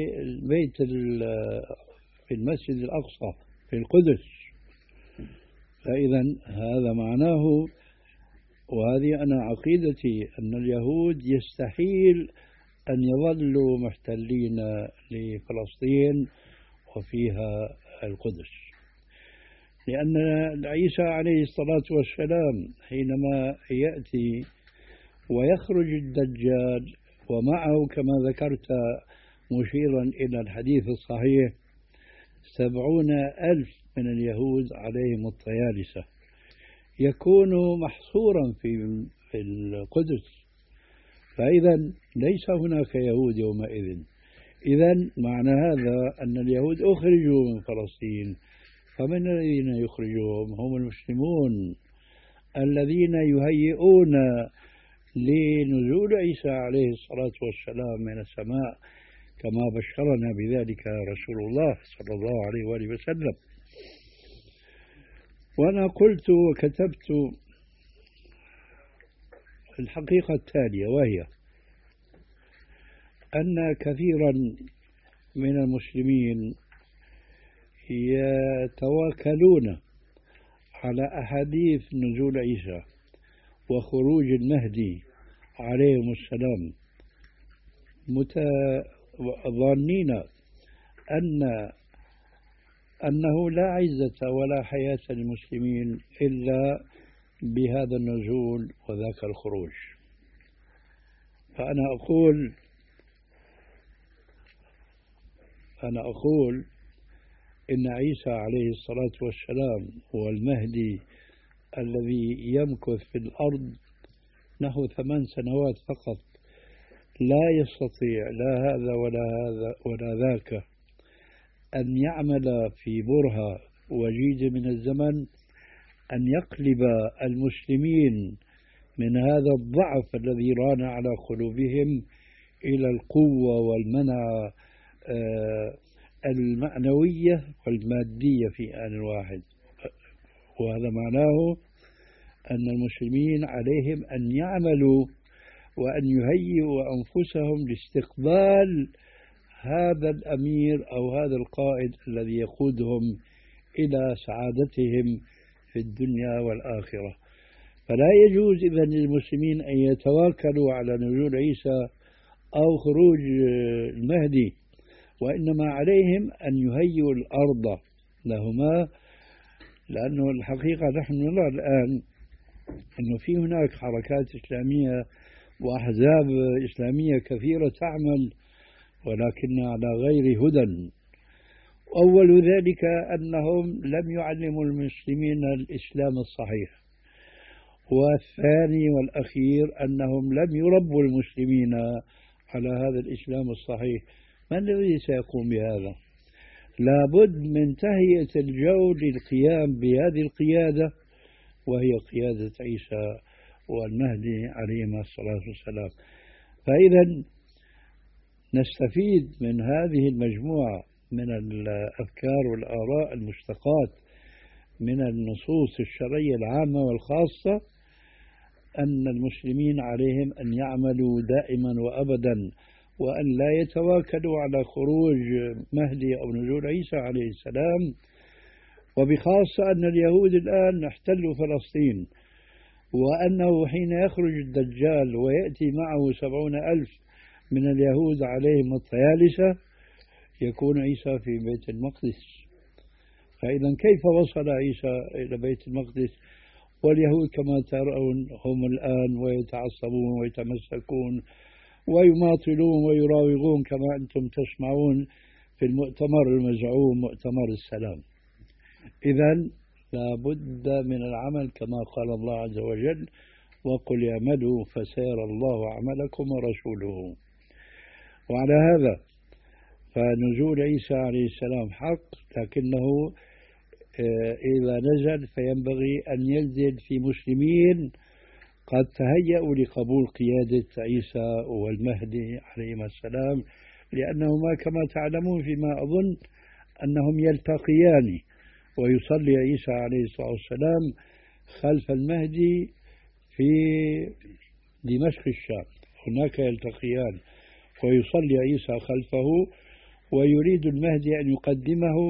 في المسجد الأقصى في القدس. فإذا هذا معناه، وهذه أنا عقيدتي، أن اليهود يستحيل أن يظلوا محتلين لفلسطين وفيها القدس، لأن عيسى عليه الصلاة والسلام حينما يأتي ويخرج الدجال ومعه كما ذكرت مشيرا إلى الحديث الصحيح 70,000 من اليهود عليهم الطيالسة، يكون محصورا في القدس. فإذا ليس هناك يهود يومئذ. إذا معنى هذا أن اليهود أخرجوا من فلسطين، فمن الذين يخرجهم؟ هم المسلمون الذين يهيئون لنزول عيسى عليه الصلاة والسلام من السماء كما بشرنا بذلك رسول الله صلى الله عليه وآله وسلم. وأنا قلت وكتبت الحقيقة التالية، وهي أن كثيرا من المسلمين يتواكلون على أحاديث نزول عيسى وخروج المهدي عليهم السلام ظانين أنه لا عزة ولا حياة للمسلمين إلا بهذا النزول وذاك الخروج. فأنا أقول إن عيسى عليه الصلاة والسلام هو المهدي الذي يمكث في الأرض نحو 8 سنوات فقط، لا يستطيع لا هذا ولا ذاك أن يعمل في برهة وجيزة من الزمن أن يقلب المسلمين من هذا الضعف الذي ران على قلوبهم إلى القوة والمنع المعنوية والمادية في آن واحد. وهذا معناه أن المسلمين عليهم أن يعملوا وأن يهيئوا أنفسهم لاستقبال هذا الأمير أو هذا القائد الذي يقودهم إلى سعادتهم في الدنيا والآخرة. فلا يجوز إذن للمسلمين أن يتواكلوا على نزول عيسى أو خروج المهدي، وإنما عليهم أن يهيئوا الأرض لهما، لأنه الحقيقة نحن نرى الآن أنه في هناك حركات إسلامية وأحزاب إسلامية كثيرة تعمل ولكن على غير هدى. أول ذلك أنهم لم يعلموا المسلمين الإسلام الصحيح، والثاني والأخير أنهم لم يربوا المسلمين على هذا الإسلام الصحيح. من الذي سيقوم بهذا؟ لابد من تهيئة الجو للقيام بهذه القيادة، وهي قيادة عيسى والمهدي عليهما الصلاة والسلام. فإذا نستفيد من هذه المجموعة من الأفكار والآراء المشتقات من النصوص الشرعية العامة والخاصة أن المسلمين عليهم أن يعملوا دائما وأبدا، وأن لا يتواكلوا على خروج مهدي أو نزول عيسى عليه السلام. وبخاصة أن اليهود الآن احتلوا فلسطين، وأنه حين يخرج الدجال ويأتي معه 70,000 من اليهود عليهم الطيالسة يكون عيسى في بيت المقدس. فإذا كيف وصل عيسى إلى بيت المقدس واليهود كما ترون هم الآن ويتعصبون ويتمسكون ويماطلون ويراوغون كما أنتم تسمعون في المؤتمر المزعوم مؤتمر السلام؟ إذن لابد من العمل كما قال الله عز وجل: وقل اعملوا فسيرى الله عملكم ورسوله. وعلى هذا فنزول عيسى عليه السلام حق، لكنه إذا نزل فينبغي أن ينزل في مسلمين قد تهيأوا لقبول قيادة عيسى والمهدي عليهما السلام، لأنهما كما تعلمون فيما أظن أنهم يلتقيان، ويصلي عيسى عليه الصلاة والسلام خلف المهدي في دمشق الشام، هناك يلتقيان، ويصلي عيسى خلفه ويريد المهدي أن يقدمه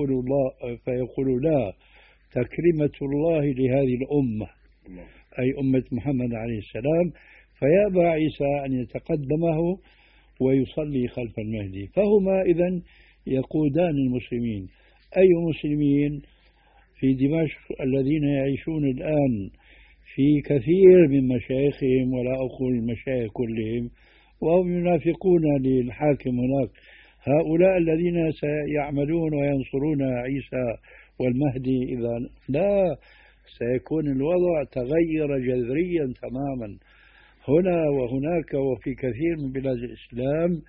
فيقول لا، تكريمة الله لهذه الأمة أي أمة محمد عليه السلام، فيأبى عيسى أن يتقدمه ويصلي خلف المهدي. فهما إذن يقودان المسلمين. أي مسلمين في دمشق الذين يعيشون الآن في كثير من مشايخهم، ولا أقول المشايخ كلهم، وهم ينافقون للحاكم هناك، هؤلاء الذين سيعملون وينصرون عيسى والمهدي إذا لا، سيكون الوضع تغير جذريا تماما هنا وهناك وفي كثير من بلاد الإسلام،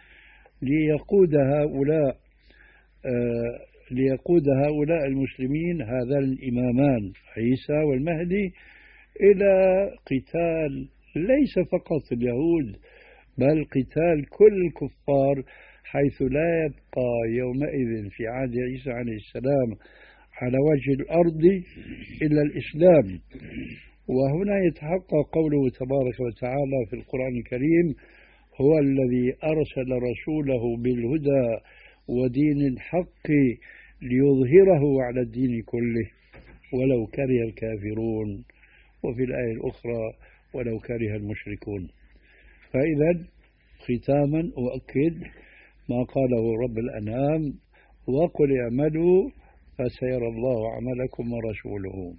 ليقود هؤلاء المسلمين هذان الإمامان عيسى والمهدي إلى قتال ليس فقط اليهود، بل قتال كل الكفار، حيث لا يبقى يومئذ في عهد عيسى عليه السلام على وجه الأرض إلا الإسلام. وهنا يتحقق قوله تبارك وتعالى في القرآن الكريم: هو الذي أرسل رسوله بالهدى ودين الحق ليظهره على الدين كله ولو كره الكافرون، وفي الآية الأخرى: ولو كره المشركون. فإذا ختاما أؤكد ما قاله رب الأنعام: وقل اعملوا فسيرى الله عملكم ورسوله.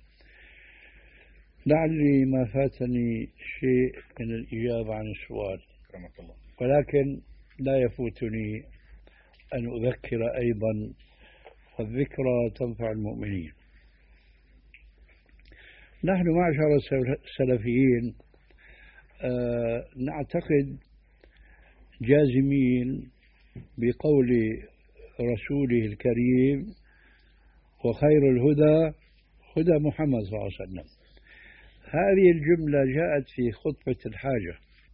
لعلي ما فاتني شيء من الإجابة عن السؤال، ولكن لا يفوتني أن أذكر أيضا، والذكرى تنفع المؤمنين. نحن معشر السلفيين نعتقد جازمين بقول رسوله الكريم: وخير الهدى هدى محمد صلى الله عليه وسلم. هذه الجملة جاءت في خطبة الحاجة: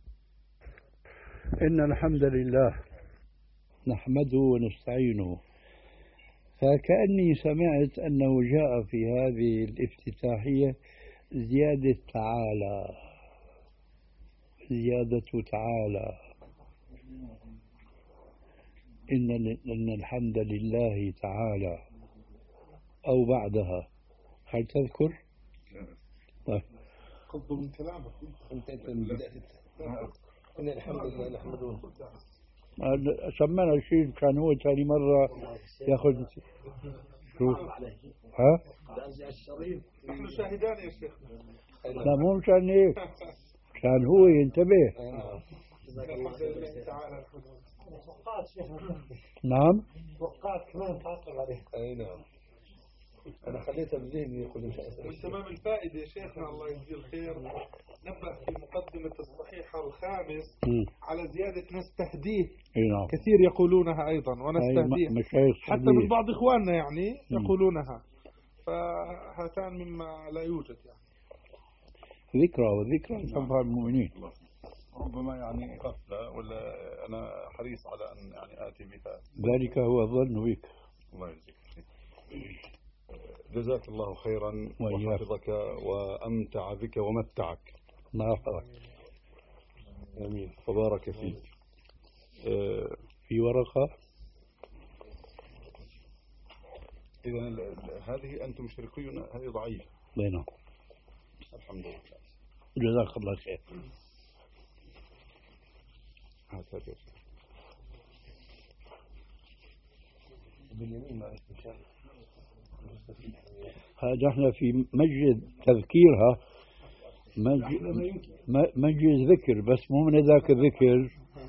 إن الحمد لله نحمده ونستعينه. فكأني سمعت أنه جاء في هذه الافتتاحية زيادة تعالى، إن الحمد لله تعالى، أو بعدها. هل تذكر؟ طيب. قصد من كلامك أنت بدأت إن الحمد لله نحمده. سمعنا شيء كان هو ثاني مرة ياخذ شوف ها؟ نحن شاهدان يا شيخ. لا مو مشان هيك، كان هو ينتبه. توقعت شيخنا. نعم. توقعت كمان تعقب عليه. أي نعم. أنا خليتها بذهني يقول مش أسأل. من تمام الفائدة يا شيخنا الله يجزيه الخير نبه في مقدمة الصحيح الخامس على زيادة نستهديه. نعم. كثير يقولونها أيضا ونستهديه حتى من بعض إخواننا يعني يقولونها، فهاتان مما لا يوجد يعني. ذكرى وذكرى تنفع المؤمنين. ربما يعني غفلة ولا أنا حريص على أن يعني آتي بها. ذلك هو الظن بك. الله يجزيك. جزاك الله خيرا وحفظك وأمتع بك ومتعك. الله يحفظك. آمين. وبارك فيك. في ورقة. إذا هذه أنتم مشتركون هذه ضعيفة. نعم. الحمد لله. جزاك الله خير. باليمين ما مشان هذا احنا في مجلس تذكيرها، مجلس ذكر بس مو من ذاك الذكر.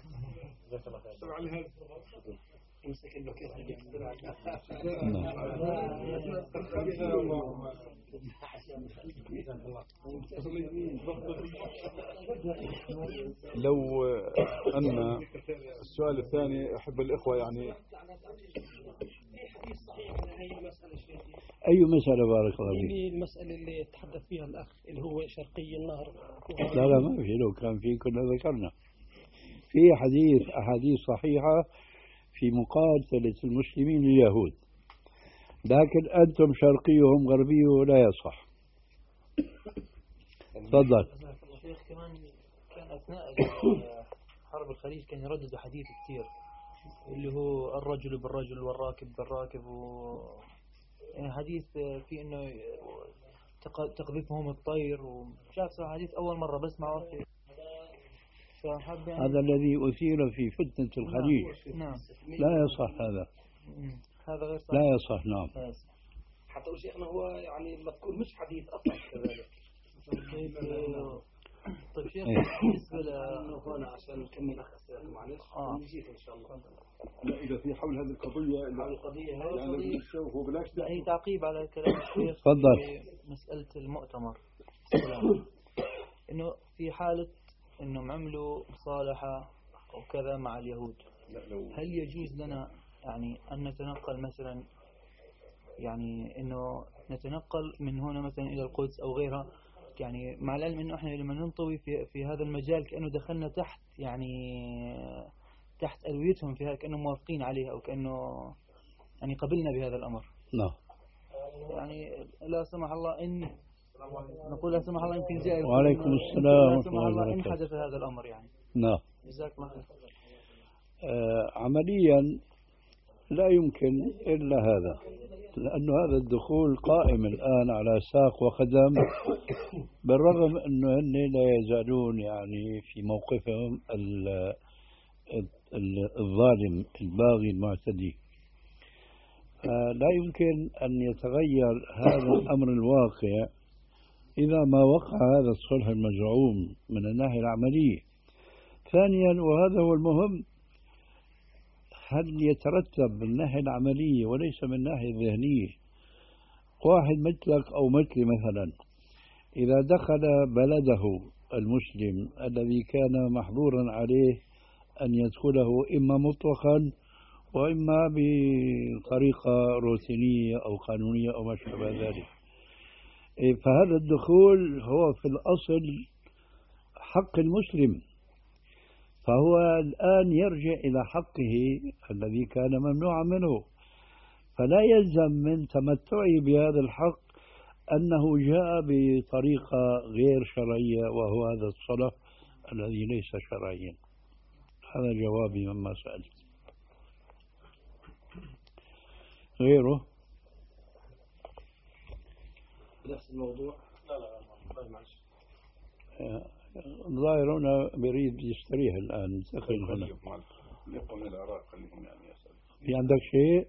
لو أن السؤال الثاني أحب الإخوة يعني أي مسألة بارك الله فيك؟ المسألة اللي تحدث فيها الأخ اللي هو شرقي النهر. لا ما في، لو كان في كنا ذكرنا في أحاديث صحيحة في مقاتلة المسلمين اليهود، لكن أنتم شرقيهم غربيه لا يصح. تفضل. الشيخ كمان كان أثناء حرب الخليج كان يردد حديث كثير اللي هو الرجل بالرجل والراكب بالراكب يعني حديث في إنه تقذفهم الطير وشاف حديث أول مرة بسمعه. يعني هذا الذي أثير في فتنة الخليج. نعم. لا يصح هذا. هذا غير صحيح. لا يصح. نعم. حتى شيخنا هو يعني مذكور مش حديث أصلا كذلك. طيب شيخ بالنسبة هنا عشان نكمل أخذ معلش نجيك إن شاء الله. لا إذا في حول هذه القضية يعني هو بلاش. هي تعقيب على كلام الشيخ. تفضل. في مسألة المؤتمر إنه في حالة إنهم عملوا مصالحة أو كذا مع اليهود، هل يجوز لنا يعني أن نتنقل مثلا يعني إنه نتنقل من هنا مثلا إلى القدس أو غيرها، يعني مع العلم إنه إحنا لما ننطوي في هذا المجال كأنه دخلنا تحت يعني تحت ألويتهم فيها، كأنه موافقين عليها أو كأنه يعني قبلنا بهذا الأمر. نعم. يعني لا سمح الله إن نقول لا سمح الله يمكن جاء. وعليكم السلام لا سمح الله إن حدث هذا الأمر يعني. نعم. جزاك الله خير. عمليا لا يمكن إلا هذا، لأن هذا الدخول قائم الآن على ساق وقدم، بالرغم أنه هن لا يزالون يعني في موقفهم الظالم الباغي المعتدي. لا يمكن أن يتغير هذا الأمر الواقع إذا ما وقع هذا الصلح المزعوم من الناحية العملية. ثانيا وهذا هو المهم، هل يترتب من الناحية العملية وليس من الناحية الذهنية؟ واحد مثلك أو مثلي مثلا إذا دخل بلده المسلم الذي كان محظورا عليه أن يدخله إما مطلقا وإما بطريقة روتينية أو قانونية أو ما شابه ذلك، فهذا الدخول هو في الأصل حق المسلم، فهو الآن يرجع إلى حقه الذي كان ممنوعا منه، فلا يلزم من تمتعه بهذا الحق أنه جاء بطريقة غير شرعية وهو هذا الصلح الذي ليس شرعيا. هذا جوابي مما سألت. غيره نفس الموضوع. لا معلش. الظاهر هنا بريد يستريح الآن. دخل هنا. يبقى من العراق خليهم يعني يسأل. في عندك شيء؟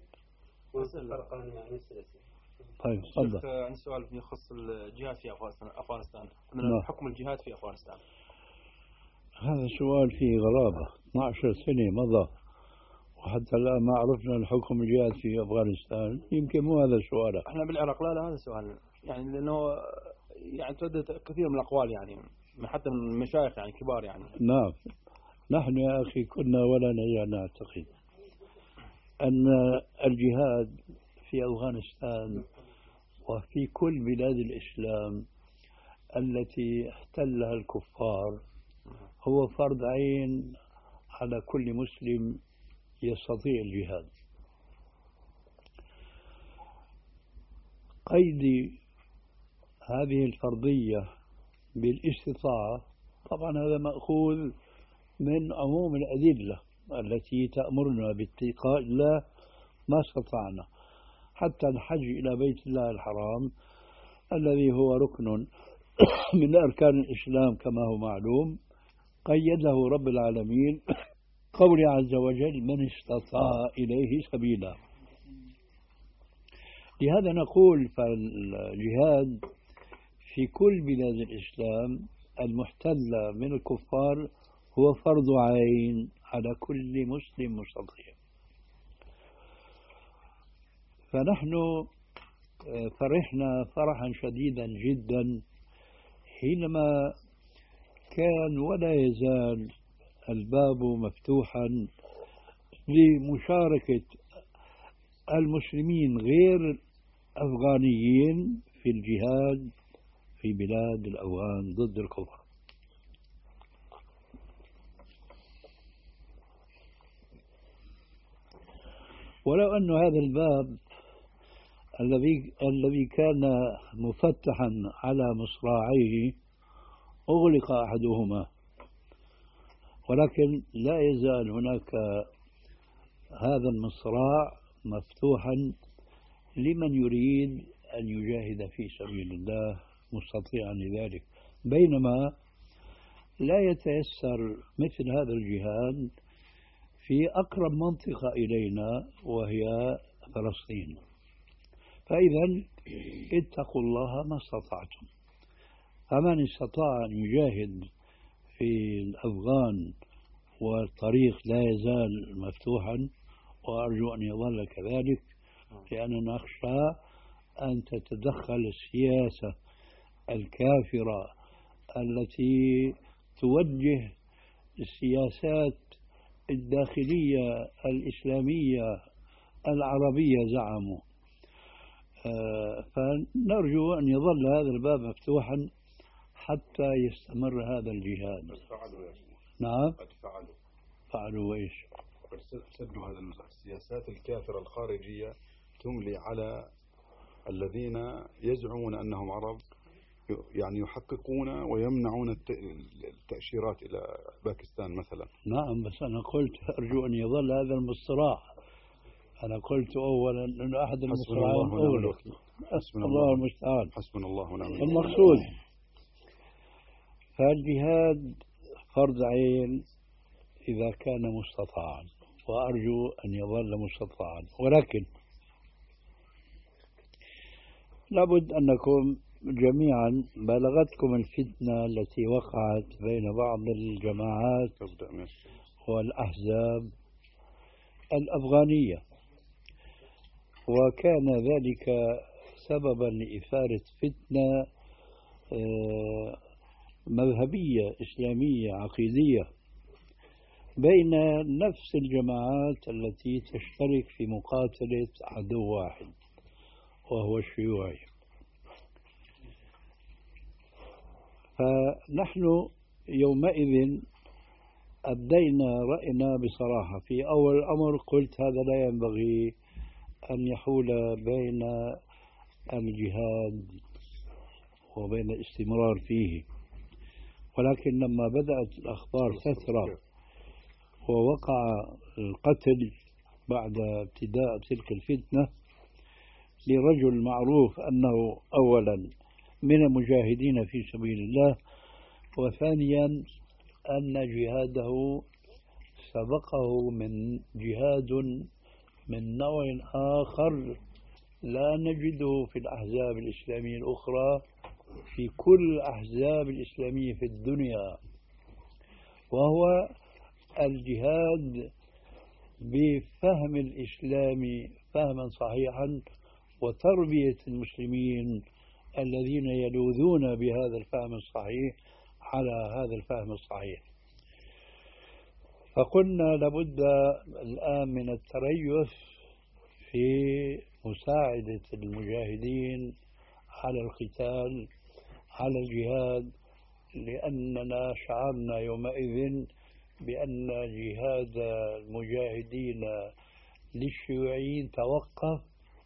طيب تفضل. عندي سؤال يخص الجهاد في أفغانستان. حكم الجهاد في أفغانستان. هذا سؤال فيه غرابة. 12 سنة مضى وحتى الآن ما عرفنا الحكم الجهاد في أفغانستان. يمكن مو هذا سؤالك. احنا بالعراق لا هذا سؤال يعني، لأنه يعني تردد كثير من الأقوال يعني حتى من المشايخ يعني كبار يعني. نعم، نحن يا أخي كنا ولا نزال نعتقد أن الجهاد في أفغانستان وفي كل بلاد الإسلام التي احتلها الكفار هو فرض عين على كل مسلم يستطيع الجهاد. قيد هذه الفرضية بالاستطاعة طبعا هذا مأخوذ من عموم الأدلة التي تأمرنا باتقاء الله ما استطعنا. حتى الحج إلى بيت الله الحرام الذي هو ركن من أركان الإسلام كما هو معلوم قيده رب العالمين قوله عز وجل من استطاع إليه سبيلا. لهذا نقول فالجهاد في كل بلاد الإسلام المحتلة من الكفار هو فرض عين على كل مسلم مستطيع. فنحن فرحنا فرحا شديدا جدا حينما كان ولا يزال الباب مفتوحا لمشاركة المسلمين غير أفغانيين في الجهاد في بلاد الأفغان ضد الكفر. ولو أن هذا الباب الذي كان مفتحا على مصراعيه أغلق أحدهما، ولكن لا يزال هناك هذا المصراع مفتوحا لمن يريد أن يجاهد في سبيل الله مستطيعا لذلك، بينما لا يتيسر مثل هذا الجهاد في أقرب منطقة إلينا وهي فلسطين. فإذا اتقوا الله ما استطعتم، فمن استطاع أن يجاهد في الأفغان والطريق لا يزال مفتوحا وأرجو أن يظل كذلك، لأننا نخشى أن تتدخل السياسة الكافرة التي توجه السياسات الداخلية الإسلامية العربية زعموا. فنرجو أن يظل هذا الباب مفتوحا حتى يستمر هذا الجهاد. نعم فعلوا إيش؟ سدوا هذا السياسات الكافرة الخارجية تملي على الذين يزعمون أنهم عرب، يعني يحققون ويمنعون التأشيرات إلى باكستان مثلا. نعم، بس أنا قلت أرجو أن يظل هذا المصراع. أنا قلت أولا أنه أحد المصراعين أغلق. حسبنا الله المستعان. حسبنا الله ونعم الوكيل. المقصود فالجهاد فرض عين إذا كان مستطاعا، وأرجو أن يظل مستطاعا، ولكن لابد أنكم جميعا بلغتكم الفتنة التي وقعت بين بعض الجماعات والأحزاب الأفغانية، وكان ذلك سببا لإثارة فتنة مذهبية إسلامية عقيدية بين نفس الجماعات التي تشترك في مقاتلة عدو واحد وهو الشيوعي. فنحن يومئذ أبدينا رأينا بصراحة. في أول الأمر قلت هذا لا ينبغي أن يحول بين الجهاد وبين الاستمرار فيه، ولكن لما بدأت الأخبار تثرى ووقع القتل بعد ابتداء تلك الفتنة لرجل معروف أنه أولا من المجاهدين في سبيل الله، وثانيا أن جهاده سبقه من جهاد من نوع آخر لا نجده في الأحزاب الإسلامية الأخرى في كل الأحزاب الإسلامية في الدنيا، وهو الجهاد بفهم الإسلام فهما صحيحا وتربية المسلمين الذين يلوذون بهذا الفهم الصحيح على هذا الفهم الصحيح. فقلنا لابد الآن من التريث في مساعدة المجاهدين على القتال على الجهاد، لأننا شعرنا يومئذ بأن جهاد المجاهدين للشيوعيين توقف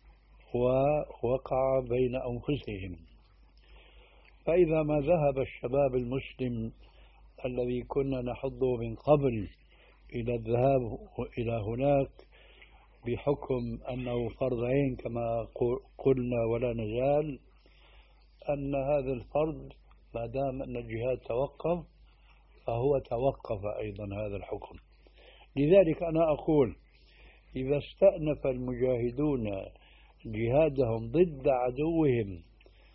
ووقع بين أنفسهم. فإذا ما ذهب الشباب المسلم الذي كنا نحضه من قبل إلى الذهاب إلى هناك بحكم أنه فرض عين كما قلنا ولا نزال، أن هذا الفرض ما دام أن الجهاد توقف فهو توقف أيضا هذا الحكم. لذلك أنا أقول إذا استأنف المجاهدون جهادهم ضد عدوهم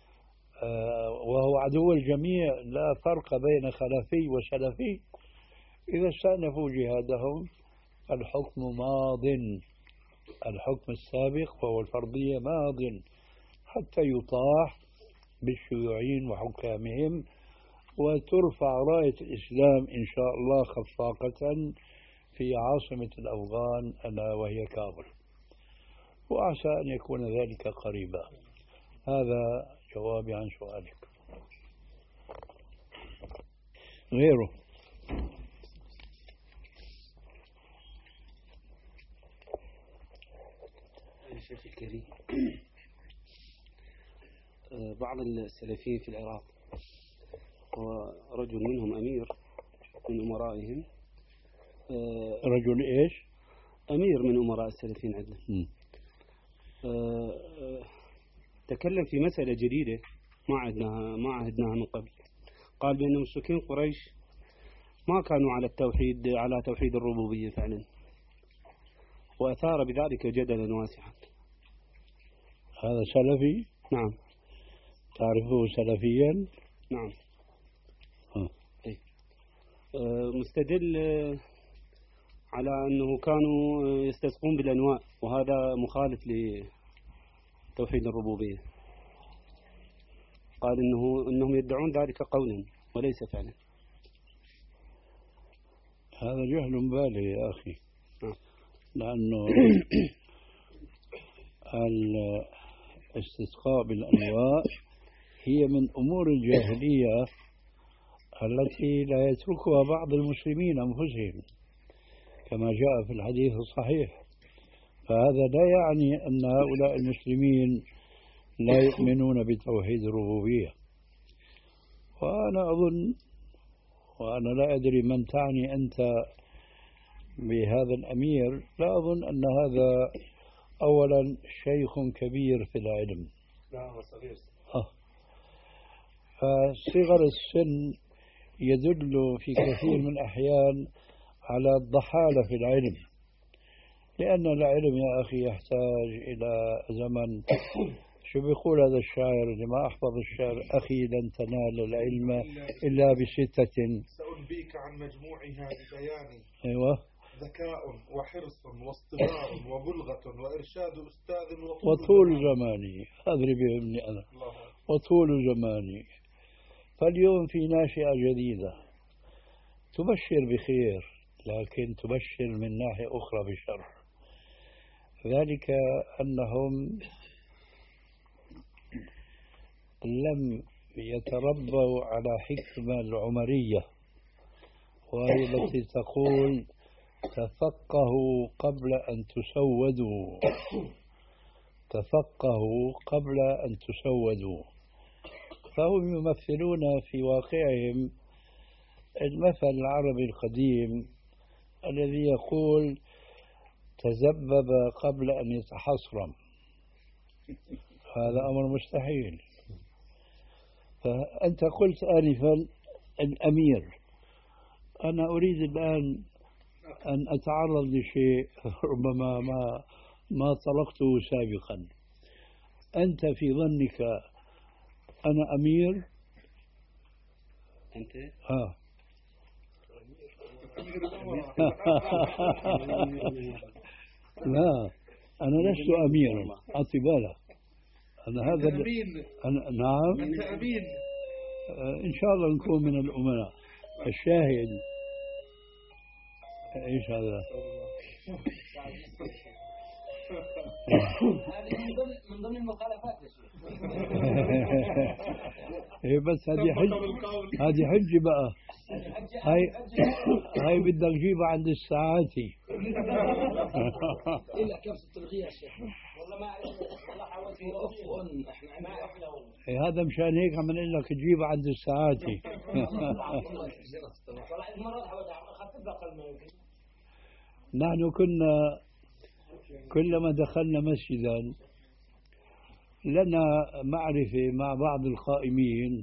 وهو عدو الجميع لا فرق بين خلفي وسلفي، إذا استأنفوا جهادهم الحكم ماض، الحكم السابق وهو الفرضية ماض حتى يطاح بالشيوعيين وحكامهم وترفع راية الإسلام إن شاء الله خفاقة في عاصمة الأفغان ألا وهي كابل، وعسى أن يكون ذلك قريبا. هذا جوابي عن سؤالك. غيره؟ شيخ الكريم، بعض السلفيين في العراق ورجل منهم أمير من أمرائهم. رجل إيش؟ أمير من أمراء السلفيين عندنا. تكلم في مسألة جديدة ما عهدناها من قبل. قال بأن مشركين قريش ما كانوا على توحيد الربوبية فعلا، وأثار بذلك جدلا واسعا. هذا سلفي؟ نعم. تعرفه سلفيا؟ نعم. مستدل على أنه كانوا يستسقون بالأنواع، وهذا مخالف لتوحيد الربوبية. قال إنهم يدعون ذلك قولا وليس فعلا. هذا جهل بالغ يا أخي. لأنه الاستسقاء بالأنواع هي من أمور الجاهلية التي لا يتركها بعض المسلمين أنفسهم كما جاء في الحديث الصحيح. فهذا لا يعني أن هؤلاء المسلمين لا يؤمنون بتوحيد الربوبية. وأنا أظن، وأنا لا أدري من تعني أنت بهذا الأمير، لا أظن أن هذا أولا شيخ كبير في العلم. لا هو صغير. فصغر السن يدل في كثير من الأحيان على الضحالة في العلم، لأن العلم يا أخي يحتاج إلى زمن. شو بيقول هذا الشاعر اللي ما أحفظ الشعر؟ أخي لن تنال العلم إلا بستة. سأنبيك عن مجموعها ببيان. أيوة. ذكاء وحرص واصطبار وبلغة وإرشاد أستاذ وطول زماني. أدري بهمني أنا. وطول زماني. فاليوم في ناشئة جديدة تبشر بخير، لكن تبشر من ناحية أخرى بشر. ذلك أنهم لم يتربوا على حكمة العمرية، وهي التي تقول تفقهوا قبل أن تسودوا. تفقهوا قبل أن تسودوا. فهم يمثلون في واقعهم المثل العربي القديم الذي يقول تذبب قبل أن يتحصرم. هذا أمر مستحيل. فأنت قلت آنفا الأمير، أنا أريد الآن أن أتعرض لشيء ربما ما طرقته سابقا. أنت في ظنك أنا أمير؟ أنت؟ لا أنا لست أميرا، أعطي بالك. أنا هذا أنا نعم أنت أمين. إن شاء الله نكون من الأمناء. الشاهد إيش هذا؟ هذه من ضمن المخالفات يا شيخ. إيه بس هذه حجة بقى. هاي بدك تجيبها عند الساعاتي. إلا كيف تلغيها يا شيخ؟ والله ما أعرف، والله حاولت أفون إحنا ما أحلى. إيه هذا مشان هيك عم نقول لك تجيبها عند الساعاتي. والله المرة حاولت أخفف أقل ما يمكن. نحن كنا كلما دخلنا مسجدا لنا معرفة مع بعض القائمين،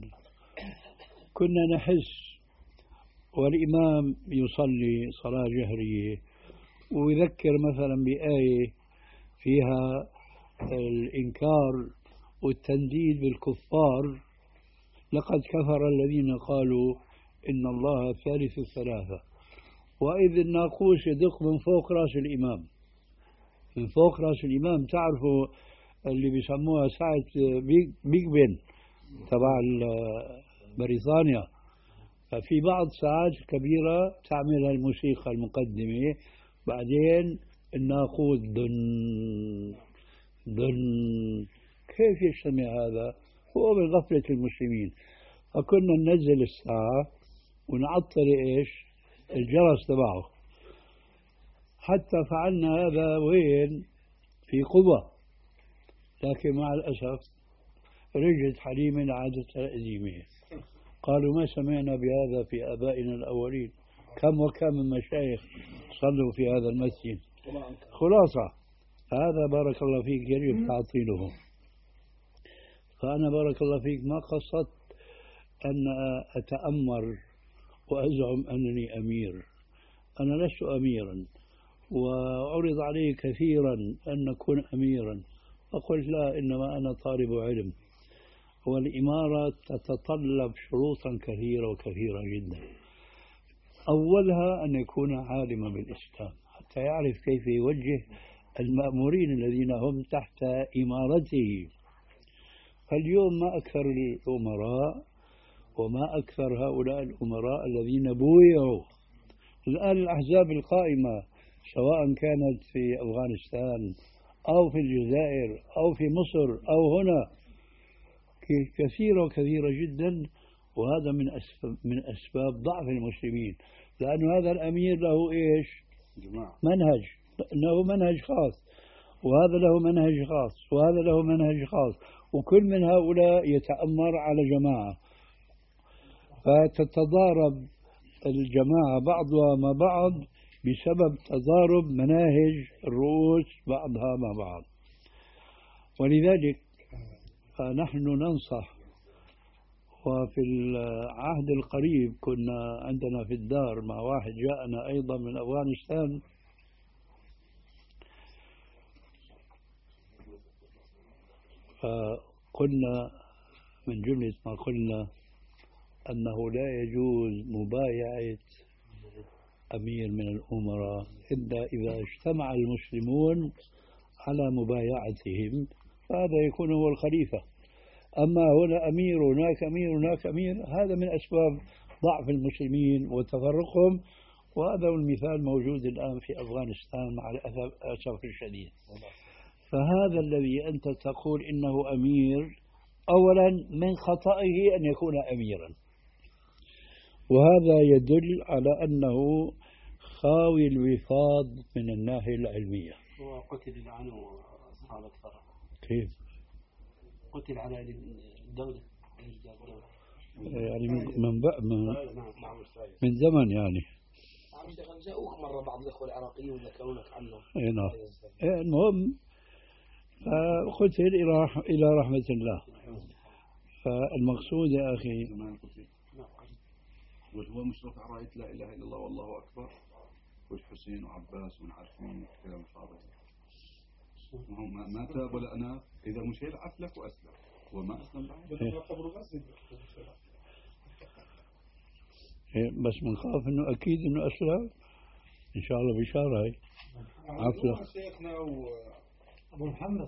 كنا نحس والإمام يصلي صلاة جهرية ويذكر مثلا بآية فيها الإنكار والتنديد بالكفار، لقد كفر الذين قالوا إن الله ثالث ثلاثة، وإذ الناقوس يدق من فوق رأس الإمام، من فوق رأس الإمام. تعرفوا اللي بيسموها ساعة بيج بن تبع بريطانيا، ففي بعض ساعات كبيرة تعملها الموسيقى المقدمة، بعدين الناقوس دن دن. كيف يجتمع هذا؟ هو من غفلة المسلمين. فكنا ننزل الساعة ونعطل إيش الجرس تبعه. حتى فعلنا هذا وين؟ في قبة، لكن مع الأسف رجعت حليمة لعادتها القديمة. قالوا ما سمعنا بهذا في آبائنا الأولين، كم وكم من مشايخ صلوا في هذا المسجد. خلاصة هذا بارك الله فيك يجب تعطيله. فأنا بارك الله فيك ما قصدت أن أتأمر وأزعم أنني أمير، أنا لست أميرا، وعرض علي كثيرا أن أكون أميرا، فقلت لا، إنما أنا طالب علم، والإمارة تتطلب شروطا كثيرة وكثيرة جدا. أولها أن يكون عالما بالإسلام حتى يعرف كيف يوجه المأمورين الذين هم تحت إمارته. فاليوم ما أكثر الأمراء وما أكثر هؤلاء الأمراء الذين بويعوا. الآن الأحزاب القائمة سواء كانت في أفغانستان أو في الجزائر أو في مصر أو هنا كثيرة وكثيرة جدا، وهذا من أسباب ضعف المسلمين، لأن هذا الأمير له إيش؟ منهج، له منهج خاص، وهذا له منهج خاص، وهذا له منهج خاص، وكل من هؤلاء يتأمر على جماعة، فتتضارب الجماعة بعضها مع بعض بسبب تضارب مناهج الرؤوس بعضها مع بعض. ولذلك فنحن ننصح. وفي العهد القريب كنا عندنا في الدار مع واحد جاءنا أيضا من أفغانستان، فقلنا من جملة ما قلنا أنه لا يجوز مبايعة أمير من الأمراء إلا إذا اجتمع المسلمون على مبايعتهم، فهذا يكون هو الخليفة. أما هنا أمير هناك أمير هناك أمير، هذا من أسباب ضعف المسلمين وتفرقهم، وهذا المثال موجود الآن في أفغانستان مع الأسف الشديد. فهذا الذي أنت تقول إنه أمير، أولا من خطئه أن يكون أميرا، وهذا يدل على أنه خاوي الوفاض من الناحية العلمية. هو قتل الآن وأصحاب الثرى. كيف؟ قتل على الدولة يعني من زمن يعني. جاءوك مرة بعض الأخوة العراقيين وذكرونك عنه. نعم. المهم قتل إلى رحمة الله. فالمقصود يا أخي، وهو مشرف على راية لا إله إلا الله والله أكبر، والحسين وعباس ونعرفين كلام الفاضل، ما تاب ولا أنا إذا مش يلعب لك وأسلم وما أسلم بعد. بس بنخاف إنه أكيد إنه أسلم. إن شاء الله بشارة هاي عفوا شيخنا أبو محمد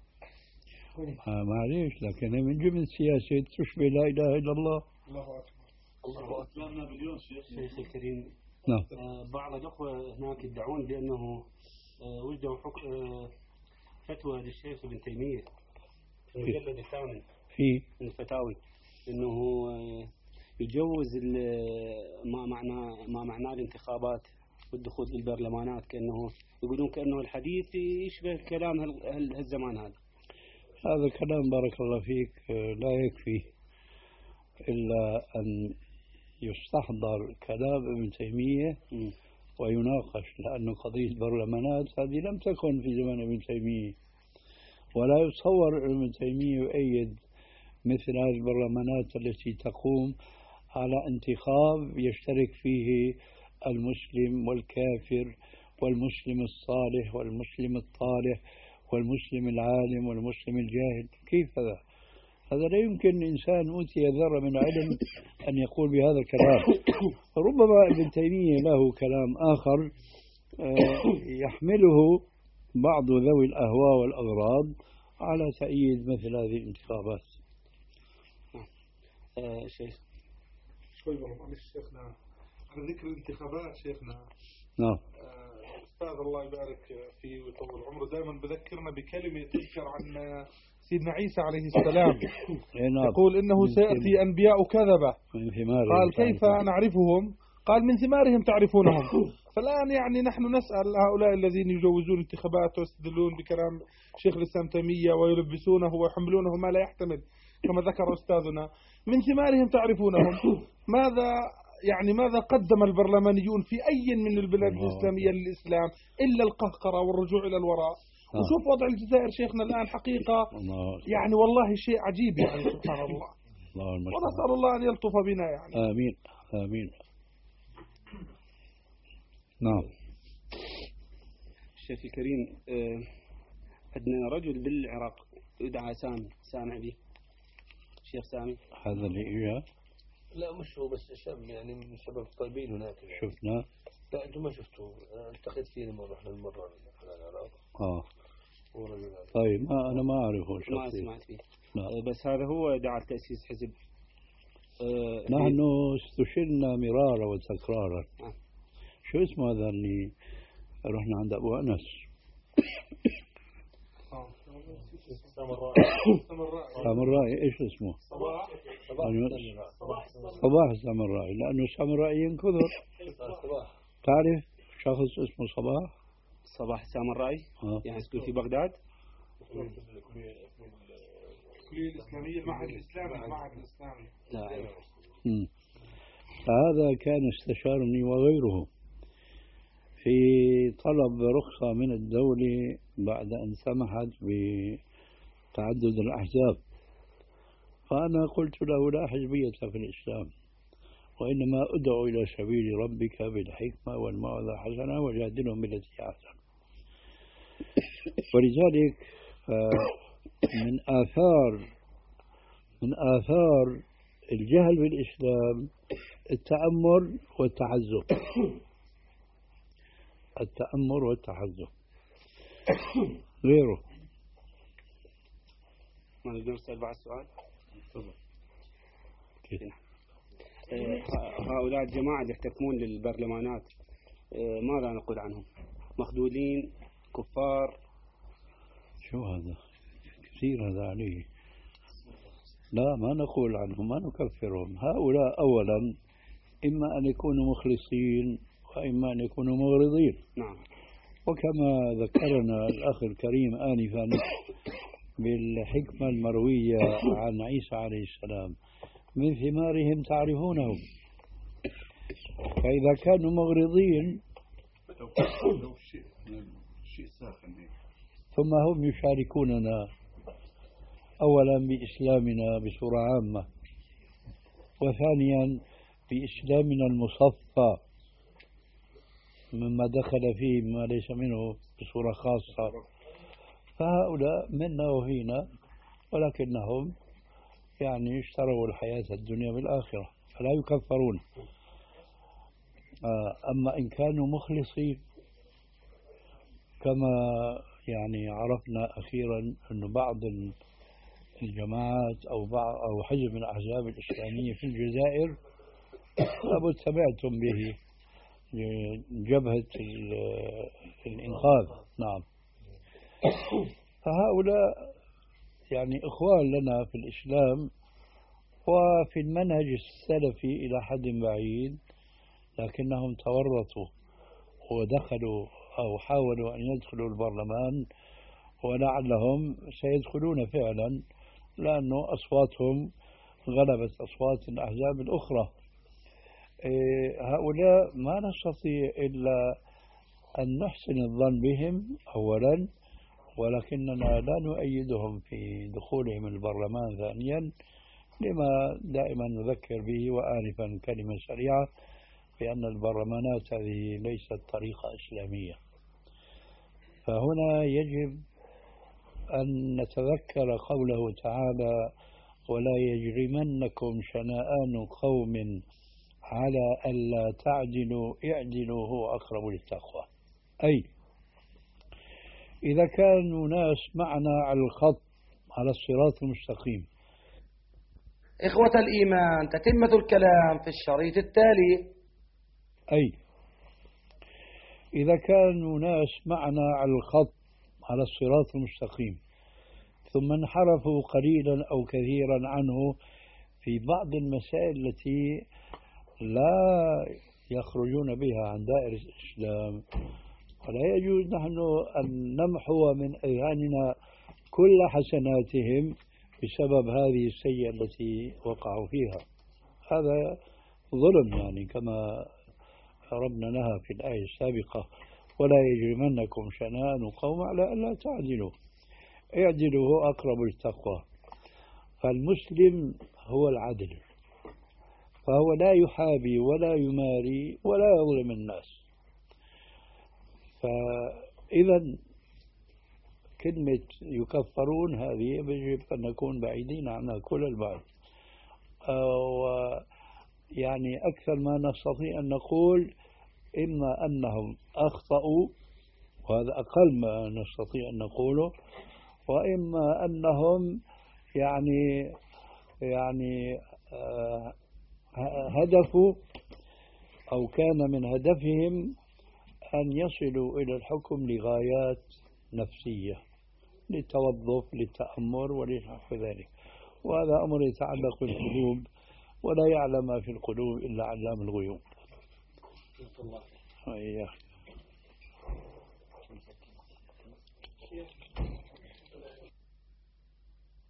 معليش، لكن هي من جملة سياسة تشبه لا إله إلا الله. الله أكبر. الله أكبر. مليون شيخ الكريم. نعم. بعض الأخوة هناك يدعون بأنه وجدوا فتوى للشيخ ابن تيمية في المجلد الثامن في من الفتاوي أنه يجوز ما معناه الانتخابات والدخول في البرلمانات، كأنه يقولون كأنه الحديث يشبه كلام هالزمان هذا. هذا كلام بارك الله فيك لا يكفي إلا أن يستحضر كلام ابن تيمية ويناقش، لأنه قضية برلمانات هذه لم تكن في زمن ابن تيمية، ولا يتصور ابن تيمية يؤيد مثل هذه البرلمانات التي تقوم على انتخاب يشترك فيه المسلم والكافر والمسلم الصالح والمسلم الطالح والمسلم العالم والمسلم الجاهل. كيف هذا؟ هذا لا يمكن إنسان أوتي ذرة من علم أن يقول بهذا الكلام. ربما ابن تيمية له كلام آخر يحمله بعض ذوي الأهواء والأغراض على تأييد مثل هذه الانتخابات. شيخ شوي معلش شيخنا، على ذكر الانتخابات شيخنا. نعم. أستاذ الله يبارك فيه ويطول عمره دائما بذكرنا بكلمة تذكر عن سيدنا عيسى عليه السلام. يقول إنه سيأتي أنبياء كذبة. قال كيف نعرفهم؟ قال من ثمارهم تعرفونهم. فالآن يعني نحن نسأل هؤلاء الذين يجوزون الانتخابات ويستدلون بكلام شيخ الإسلام تيمية ويلبسونه ويحملونه ما لا يحتمل كما ذكر أستاذنا، من ثمارهم تعرفونهم. ماذا قدم البرلمانيون في أي من البلاد الإسلامية للإسلام إلا القهقرة والرجوع إلى الوراء. وشوف وضع الجزائر شيخنا الآن حقيقة يعني والله شيء عجيب يعني سبحان الله. ونسأل الله أن يلطف بنا يعني. آمين آمين. نعم. الشيخ الكريم عندنا رجل بالعراق يدعى سامي، سامع به الشيخ سامي. هذا اللي إجا؟ لا مش هو بس شاب يعني من الشباب الطيبين هناك يعني. شفنا؟ لا أنتم ما شفتوه، التقيت فيه لما رحنا المرة على العراق. طيب أنا ما أعرفه ما سمعت فيه. لا. بس هذا هو دعا لتأسيس حزب. نحن استشرنا مرارا وتكرارا. شو اسمه هذا اللي رحنا عند أبو أنس؟ سامرائي. إيش اسمه؟ صباح السامرائي، لأنه السامرائيين كثر. تعرف شخص اسمه صباح السامرائي؟ يعني يسكن في بغداد؟ الكلية الإسلامية المعهد الإسلامي. لا أعرف. فهذا كان استشارني وغيره في طلب رخصة من الدولة بعد أن سمحت بتعدد الأحزاب، فأنا قلت له لا حزبية في الإسلام، وإنما أدعو إلى سبيل ربك بالحكمة والموعظة الحسنة وجادلهم بالتي أحسن. ولذلك من آثار الجهل بالإسلام التأمر والتحزب غيره. ما نقدر نسأل بعض السؤال؟ هؤلاء الجماعة اللي يحتكمون للبرلمانات ماذا نقول عنهم؟ مخذولين، كفار؟ شو هذا؟ كثير هذا عليه. لا ما نقول عنهم، ما نكفرهم. هؤلاء أولا إما أن يكونوا مخلصين وإما أن يكونوا مغرضين. نعم. وكما ذكرنا الأخ الكريم آنفا بالحكمة المروية عن عيسى عليه السلام، من ثمارهم تعرفونهم. فإذا كانوا مغرضين ثم هم يشاركوننا أولا بإسلامنا بصورة عامة، وثانيا بإسلامنا المصفى مما دخل فيه ما ليس منه بصورة خاصة. فهؤلاء منا وفينا، ولكنهم يعني اشتروا الحياة الدنيا بالآخرة، فلا يكفرون. أما إن كانوا مخلصين كما يعني عرفنا أخيرا أن بعض الجماعات أو حزب من الأحزاب الإسلامية في الجزائر لابد سمعتم به، جبهة الإنقاذ. نعم. فهؤلاء يعني إخوان لنا في الإسلام وفي المنهج السلفي إلى حد بعيد، لكنهم تورطوا ودخلوا أو حاولوا أن يدخلوا البرلمان، ولعلهم سيدخلون فعلا لأنه أصواتهم غلبت أصوات الأحزاب الأخرى. هؤلاء ما نستطيع إلا أن نحسن الظن بهم أولا، ولكننا لا نؤيدهم في دخولهم البرلمان ثانيا، لما دائما نذكر به وآنفا كلمة سريعة بأن البرلمانات هذه ليست طريقة إسلامية. فهنا يجب أن نتذكر قوله تعالى: ولا يجرمنكم شنآن قوم على ألا تعدلوا اعدلوا هو أقرب للتقوى. أي إذا كانوا ناس معنا على الخط على الصراط المستقيم. إخوة الإيمان، تتمة الكلام في الشريط التالي. أي إذا كانوا ناس معنا على الخط على الصراط المستقيم ثم انحرفوا قليلا أو كثيرا عنه في بعض المسائل التي لا يخرجون بها عن دائرة الإسلام، ولا يجوز نحن أن نمحو من أذهاننا كل حسناتهم بسبب هذه السيئة التي وقعوا فيها. هذا ظلم، يعني كما ربنا نهى في الآية السابقة: ولا يجرمنكم شنآن قوم على ألا تعدلوا اعدلوا هو أقرب للتقوى. فالمسلم هو العدل، فهو لا يحابي ولا يماري ولا يظلم الناس. فإذا كلمة يكفرون هذه يجب أن نكون بعيدين عنها كل البعد. ويعني أكثر ما نستطيع أن نقول إما أنهم أخطأوا، وهذا أقل ما نستطيع أن نقوله، وإما أنهم يعني هدفوا أو كان من هدفهم أن يصلوا إلى الحكم لغايات نفسية، للتوظف، للتأمر ولنحو ذلك. وهذا أمر يتعلق بالقلوب، ولا يعلم ما في القلوب إلا علام الغيوب. الله